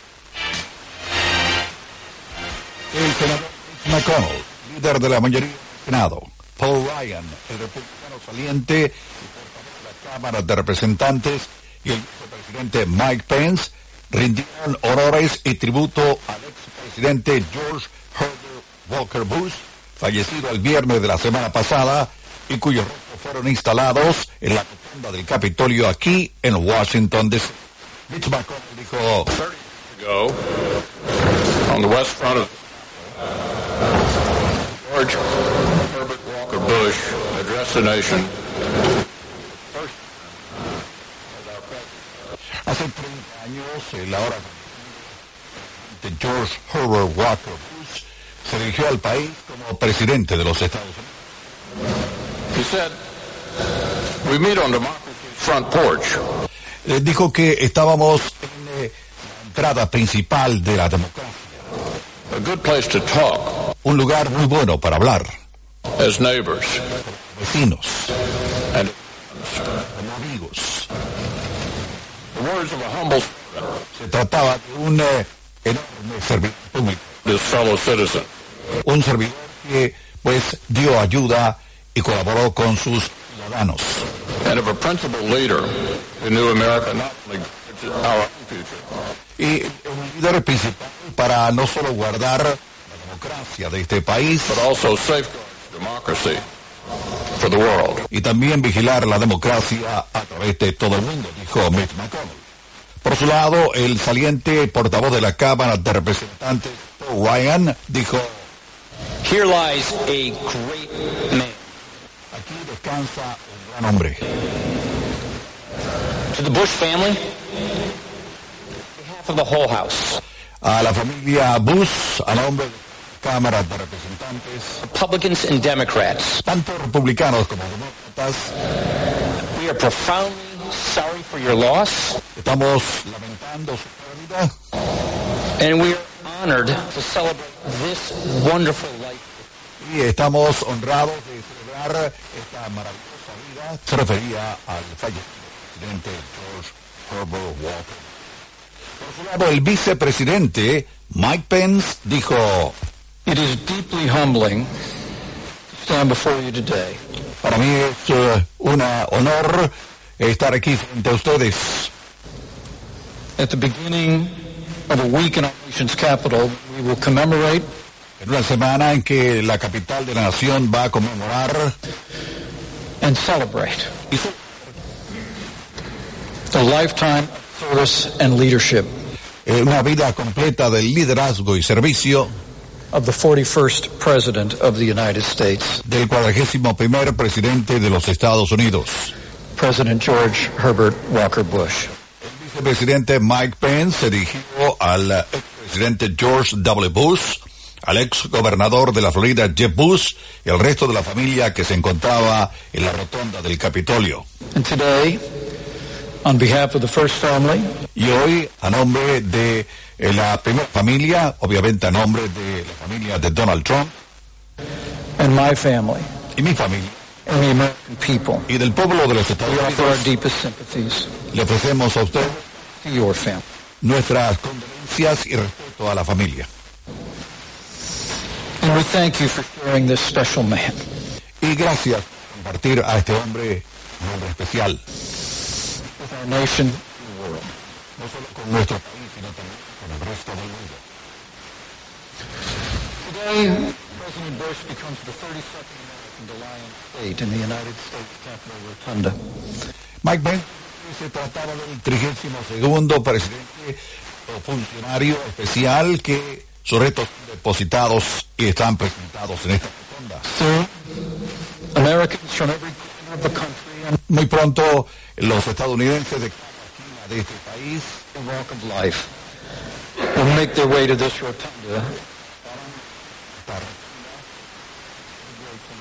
El senador McConnell, líder de la mayoría del Senado, Paul Ryan, el republicano saliente y portavoz de la Cámara de Representantes, y el vicepresidente Mike Pence rindieron honores y tributo al expresidente George Herbert Walker Bush, fallecido el viernes de la semana pasada y cuyos restos fueron instalados en la rotonda del Capitolio aquí en Washington, D C. Mitch McConnell dijo, thirty years ago, on the west front of George Herbert Walker Bush addressed the nation. Hace treinta años, el ahora de George Herbert Walker Bush se dirigió al país como presidente de los Estados Unidos. He said, "We meet on democracy's front porch." Eh, dijo que estábamos en eh, la entrada principal de la democracia. A good place to talk. Un lugar muy bueno para hablar. As neighbors. Vecinos. And como amigos. The words of a humble Se trataba de un eh, enorme servidor público. This fellow citizen. Un servidor que pues dio ayuda y colaboró con sus ciudadanos. And of a principal leader who knew America not only our future. Y un líder principal para no solo guardar la democracia de este país, but also safeguard democracy for the world. Y también vigilar la democracia a través de todo el mundo, dijo Mitch McConnell. Por su lado, el saliente portavoz de la Cámara de Representantes, Paul Ryan, dijo, Here lies a great man. Aquí descansa un gran hombre. To the Bush family, of the whole house. A la familia Bush, a nombre de la Cámara de Representantes, Republicans and Democrats, tanto republicanos como demócratas, we are profoundly sorry for your loss. Estamos lamentando su pérdida. And we are honored to celebrate this wonderful life. Y estamos honrados de celebrar esta maravillosa vida. Se refería al fallecido presidente George Herbert Walker. Por su lado, el vicepresidente Mike Pence dijo, It is deeply humbling to stand before you today. Para mí es uh, un honor estar aquí frente a ustedes. At the beginning of a week in our nation's capital, we will commemorate en una semana en que la capital de la nación va a conmemorar and celebrate the lifetime service and leadership. Una vida completa del liderazgo y servicio of the forty-first President of the United States. Del cuadragésimo primer presidente de los Estados Unidos. President George Herbert Walker Bush. El vicepresidente Mike Pence se dirigió al presidente George W. Bush, al ex gobernador de la Florida Jeb Bush y al resto de la familia que se encontraba en la rotonda del Capitolio. And today, on behalf of the First Family, y hoy, a nombre de eh, la primera familia, obviamente a nombre de la familia de Donald Trump, and my family, y mi familia, and the American people, y del pueblo de los Estados we offer our Unidos, deepest sympathies le ofrecemos a usted to your family. nuestras condolencias y respeto a la familia. And we thank you for sharing this special man. Y gracias por compartir a este hombre, un hombre especial, with our nation and the world. no solo con nuestro país, sino también con el resto del mundo. Today, President Bush becomes the thirty-second American to lie in state in the United States Capitol Rotunda. Mike Pence se trataba del trigésimo segundo presidente o funcionario especial que sus retos son depositados y están presentados en esta rotonda. Soon, Americans from every corner of the country and Muy pronto, los estadounidenses de cada esquina de este país the walk of life will make their way to this rotunda